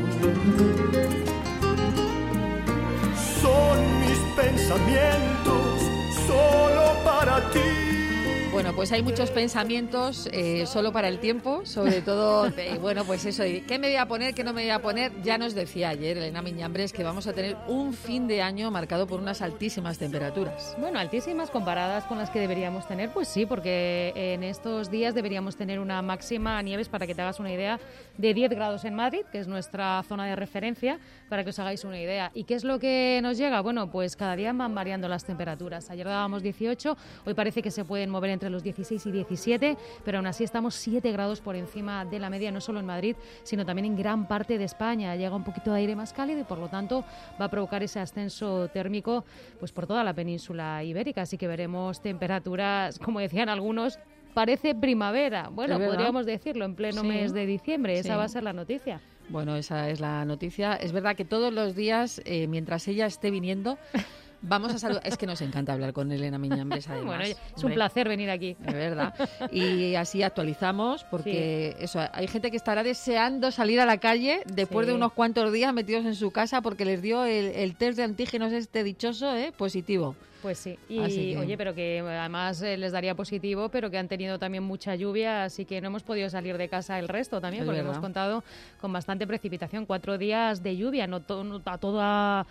Son mis pensamientos solo para ti. Bueno, pues hay muchos pensamientos solo para el tiempo, sobre todo, pues eso, ¿qué me voy a poner, qué no me voy a poner? Ya nos decía ayer Elena Miñambres que vamos a tener un fin de año marcado por unas altísimas temperaturas. Bueno, altísimas comparadas con las que deberíamos tener, pues sí, porque en estos días deberíamos tener una máxima, Nieves, para que te hagas una idea, de 10 grados en Madrid, que es nuestra zona de referencia, para que os hagáis una idea. ¿Y qué es lo que nos llega? Bueno, pues cada día van variando las temperaturas. Ayer dábamos 18, hoy parece que se pueden mover entre los 16 y 17, pero aún así estamos 7 grados por encima de la media, no solo en Madrid, sino también en gran parte de España. Llega un poquito de aire más cálido y por lo tanto va a provocar ese ascenso térmico pues por toda la península ibérica, así que veremos temperaturas, como decían algunos, parece primavera. Bueno, podríamos decirlo en pleno mes de diciembre. Esa va a ser la noticia. Bueno, esa es la noticia. Es verdad que todos los días, mientras ella esté viniendo, vamos a saludar. Es que nos encanta hablar con Elena Miñambres, además. Bueno, es un placer venir aquí. Es verdad. Y así actualizamos, porque eso, hay gente que estará deseando salir a la calle después de unos cuantos días metidos en su casa porque les dio el test de antígenos dichoso, positivo. Pues sí, y oye, pero que además les daría positivo, pero que han tenido también mucha lluvia, así que no hemos podido salir de casa el resto también, porque hemos contado con bastante precipitación, 4 días de lluvia, no todos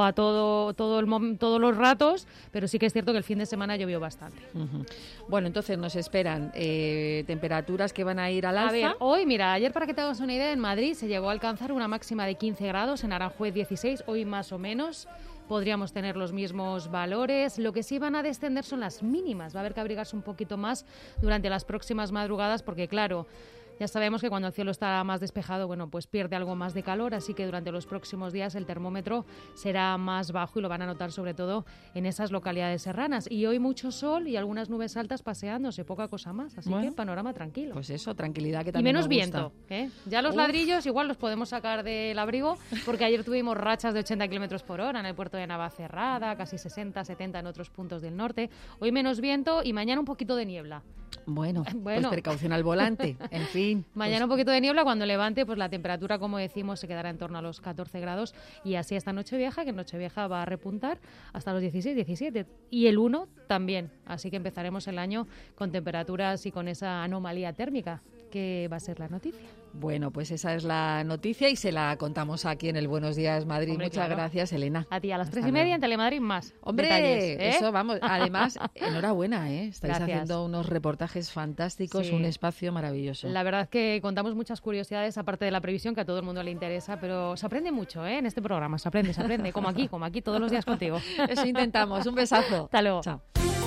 los ratos, pero sí que es cierto que el fin de semana llovió bastante. Bueno, entonces nos esperan temperaturas que van a ir al alza. A ver, hoy, mira, ayer para que te hagas una idea, en Madrid se llegó a alcanzar una máxima de 15 grados, en Aranjuez 16, hoy más o menos podríamos tener los mismos valores. Lo que sí van a descender son las mínimas. Va a haber que abrigarse un poquito más durante las próximas madrugadas porque, claro, ya sabemos que cuando el cielo está más despejado, bueno, pues pierde algo más de calor, así que durante los próximos días el termómetro será más bajo y lo van a notar sobre todo en esas localidades serranas. Y hoy mucho sol y algunas nubes altas paseándose, poca cosa más, así que panorama tranquilo. Pues eso, tranquilidad que y también menos nos gusta. viento, Ya los ladrillos igual los podemos sacar del abrigo, porque ayer tuvimos rachas de 80 kilómetros por hora en el puerto de Navacerrada, casi 60, 70 en otros puntos del norte. Hoy menos viento y mañana un poquito de niebla. Bueno, pues precaución al volante, en fin. Mañana un poquito de niebla, cuando levante, pues la temperatura, como decimos, se quedará en torno a los 14 grados y así esta Nochevieja, que en Nochevieja va a repuntar hasta los 16, 17 y el 1 también, así que empezaremos el año con temperaturas y con esa anomalía térmica que va a ser la noticia. Bueno, pues esa es la noticia y se la contamos aquí en el Buenos Días Madrid. Hombre, muchas gracias, Elena. A ti, a las 3:30 en Telemadrid más. Hombre, detalles, eso vamos. Además, enhorabuena, estáis haciendo unos reportajes fantásticos, Sí. un espacio maravilloso. La verdad es que contamos muchas curiosidades, aparte de la previsión, que a todo el mundo le interesa, pero se aprende mucho, en este programa, se aprende, como aquí todos los días contigo. Eso intentamos. Un besazo. Hasta luego. Chao.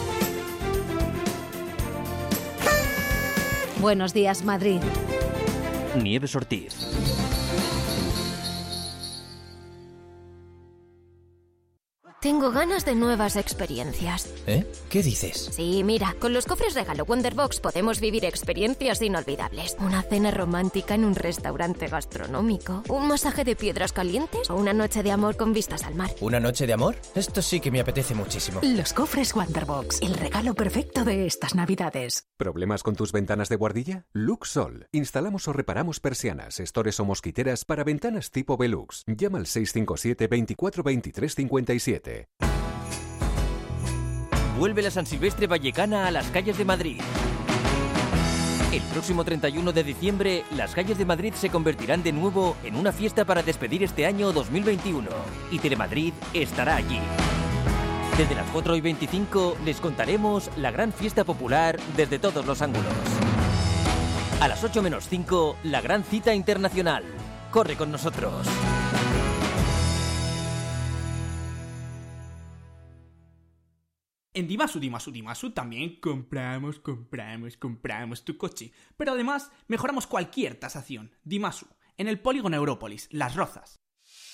Buenos días, Madrid. Nieves Ortiz. Tengo ganas de nuevas experiencias. ¿Qué dices? Sí, mira, con los cofres regalo Wonderbox podemos vivir experiencias inolvidables. Una cena romántica en un restaurante gastronómico, un masaje de piedras calientes o una noche de amor con vistas al mar. ¿Una noche de amor? Esto sí que me apetece muchísimo. Los cofres Wonderbox, el regalo perfecto de estas Navidades. ¿Problemas con tus ventanas de guardilla? Luxol. Instalamos o reparamos persianas, estores o mosquiteras para ventanas tipo Velux. Llama al 657 24 23 57. Vuelve la San Silvestre Vallecana a las calles de Madrid. El próximo 31 de diciembre, las calles de Madrid se convertirán de nuevo en una fiesta para despedir este año 2021. Y Telemadrid estará allí. Desde las 4:25 les contaremos la gran fiesta popular desde todos los ángulos. A las 8 menos 5, la gran cita internacional. Corre con nosotros. En Dimasu también compramos tu coche. Pero además mejoramos cualquier tasación. Dimasu, en el polígono Európolis, Las Rozas.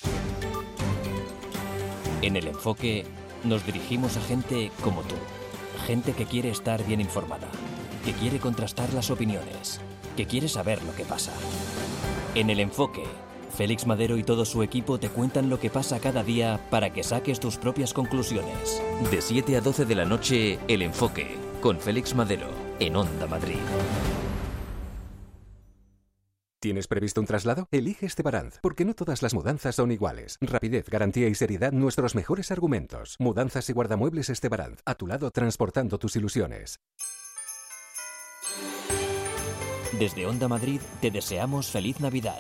En El Enfoque nos dirigimos a gente como tú. Gente que quiere estar bien informada, que quiere contrastar las opiniones, que quiere saber lo que pasa. En El Enfoque, Félix Madero y todo su equipo te cuentan lo que pasa cada día para que saques tus propias conclusiones. De 7 a 12 de la noche, El Enfoque, con Félix Madero, en Onda Madrid. ¿Tienes previsto un traslado? Elige Estebaranz, porque no todas las mudanzas son iguales. Rapidez, garantía y seriedad, nuestros mejores argumentos. Mudanzas y guardamuebles Estebaranz, a tu lado transportando tus ilusiones. Desde Onda Madrid te deseamos feliz Navidad.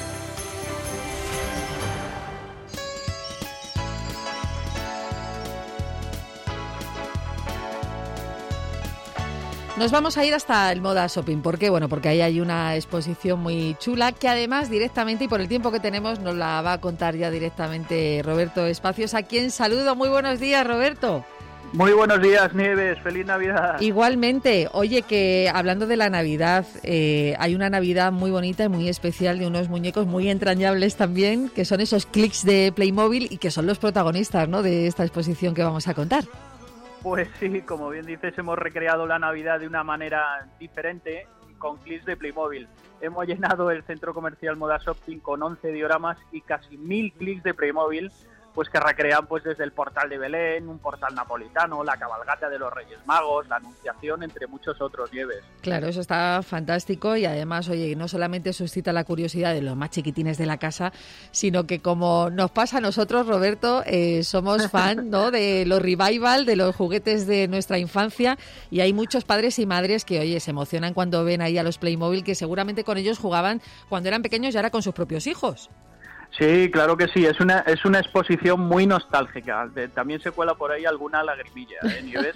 Nos vamos a ir hasta el Moda Shopping. ¿Por qué? Bueno, porque ahí hay una exposición muy chula que además directamente y por el tiempo que tenemos nos la va a contar ya directamente Roberto Espacios, a quien saludo. Muy buenos días, Roberto. Muy buenos días, Nieves. Feliz Navidad. Igualmente. Oye, que hablando de la Navidad, hay una Navidad muy bonita y muy especial de unos muñecos muy entrañables también, que son esos clics de Playmobil y que son los protagonistas, ¿no?, de esta exposición que vamos a contar. Pues sí, como bien dices, hemos recreado la Navidad de una manera diferente con clics de Playmobil. Hemos llenado el centro comercial Moda Shopping con 11 dioramas y casi 1000 clics de Playmobil, pues que recrean pues desde el portal de Belén, un portal napolitano, la cabalgata de los Reyes Magos, la Anunciación, entre muchos otros, Nieves. Claro, eso está fantástico y además, oye, no solamente suscita la curiosidad de los más chiquitines de la casa, sino que como nos pasa a nosotros, Roberto, somos fan, ¿no?, de los revival, de los juguetes de nuestra infancia, y hay muchos padres y madres que, oye, se emocionan cuando ven ahí a los Playmobil, que seguramente con ellos jugaban cuando eran pequeños y ahora con sus propios hijos. Sí, claro que sí, es una exposición muy nostálgica. También se cuela por ahí alguna lagrimilla, Nieves,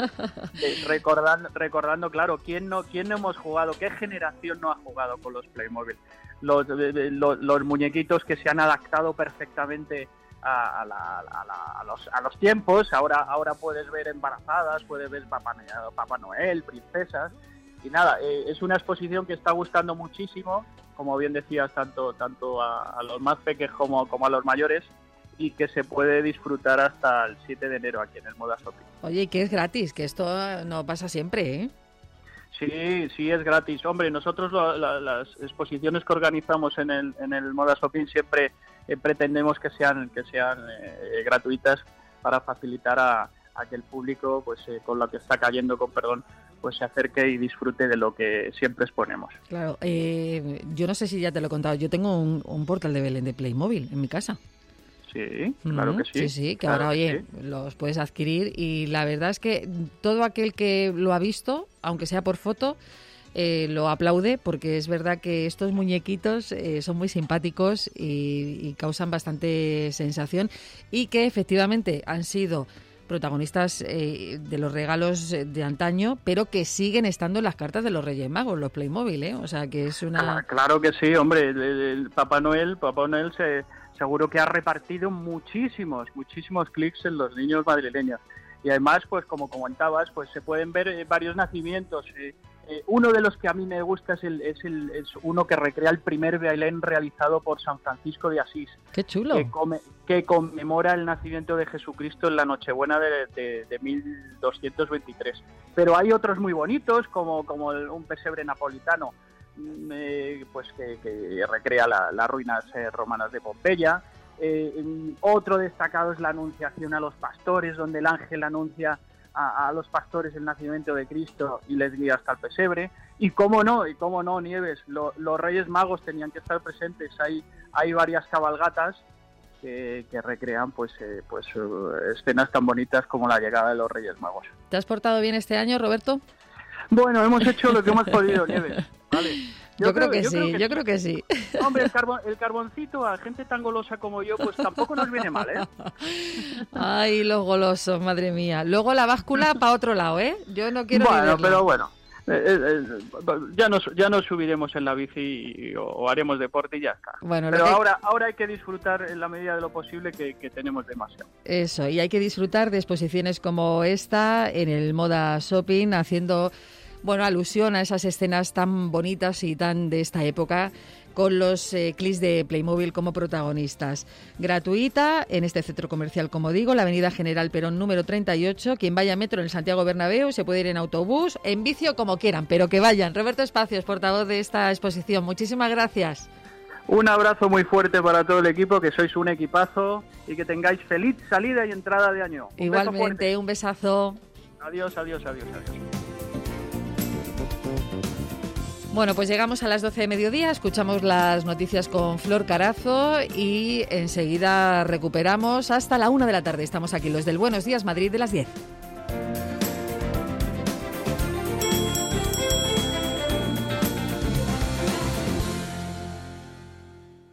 recordando, claro, ¿quién no hemos jugado? ¿Qué generación no ha jugado con los Playmobil? Los muñequitos que se han adaptado perfectamente a los tiempos. Ahora puedes ver embarazadas, puedes ver Papá Noel, princesas. Y nada, es una exposición que está gustando muchísimo, como bien decías, tanto a los más pequeños como a los mayores, y que se puede disfrutar hasta el 7 de enero aquí en el Moda Shopping. Oye, y que es gratis, que esto no pasa siempre, ¿eh? Sí, es gratis. Hombre, nosotros las exposiciones que organizamos en el Moda Shopping siempre pretendemos que sean gratuitas para facilitar a que el público, pues con lo que está cayendo, con perdón, pues se acerque y disfrute de lo que siempre exponemos. Claro, yo no sé si ya te lo he contado, yo tengo un portal de Belén de Playmobil en mi casa. Sí, claro que sí. Sí, que claro ahora, que oye, los puedes adquirir, y la verdad es que todo aquel que lo ha visto, aunque sea por foto, lo aplaude, porque es verdad que estos muñequitos son muy simpáticos y causan bastante sensación, y que efectivamente han sido protagonistas de los regalos de antaño, pero que siguen estando en las cartas de los Reyes Magos, los Playmobil, ¿eh? O sea, que es una... Claro que sí, hombre, el Papá Noel seguro que ha repartido muchísimos clics en los niños madrileños. Y además, pues como comentabas, pues se pueden ver varios nacimientos. Uno de los que a mí me gusta es uno que recrea el primer Belén realizado por San Francisco de Asís. ¡Qué chulo! Que conmemora el nacimiento de Jesucristo en la Nochebuena de 1223. Pero hay otros muy bonitos, como un pesebre napolitano, pues que recrea las ruinas romanas de Pompeya. Otro destacado es la Anunciación a los pastores, donde el ángel anuncia a los pastores el nacimiento de Cristo y les guía hasta el pesebre. Y cómo no, Nieves, los Reyes Magos tenían que estar presentes. Hay varias cabalgatas que recrean pues escenas tan bonitas como la llegada de los Reyes Magos. ¿Te has portado bien este año, Roberto? Bueno, hemos hecho lo que hemos podido, Nieves. Vale. Yo creo que sí. Hombre, el carboncito a gente tan golosa como yo, pues tampoco nos viene mal, ¿eh? Ay, los golosos, madre mía. Luego la báscula para otro lado, ¿eh? Yo no quiero Bueno, pero bueno. Ya nos subiremos en la bici o haremos deporte y ya está. Bueno, pero ahora hay que disfrutar en la medida de lo posible, que tenemos demasiado. Eso, y hay que disfrutar de exposiciones como esta en el Moda Shopping, haciendo... alusión a esas escenas tan bonitas y tan de esta época, con los clics de Playmobil como protagonistas. Gratuita en este centro comercial, como digo, la avenida General Perón número 38. Quien vaya a metro en el Santiago Bernabéu se puede ir en autobús, en bici o como quieran, pero que vayan. Roberto Espacios, portavoz de esta exposición, muchísimas gracias. Un abrazo muy fuerte para todo el equipo, que sois un equipazo y que tengáis feliz salida y entrada de año. Igualmente, un besazo. Adiós. Bueno, pues llegamos a las 12 de mediodía, escuchamos las noticias con Flor Carazo y enseguida recuperamos hasta la 1 de la tarde. Estamos aquí los del Buenos Días Madrid de las 10.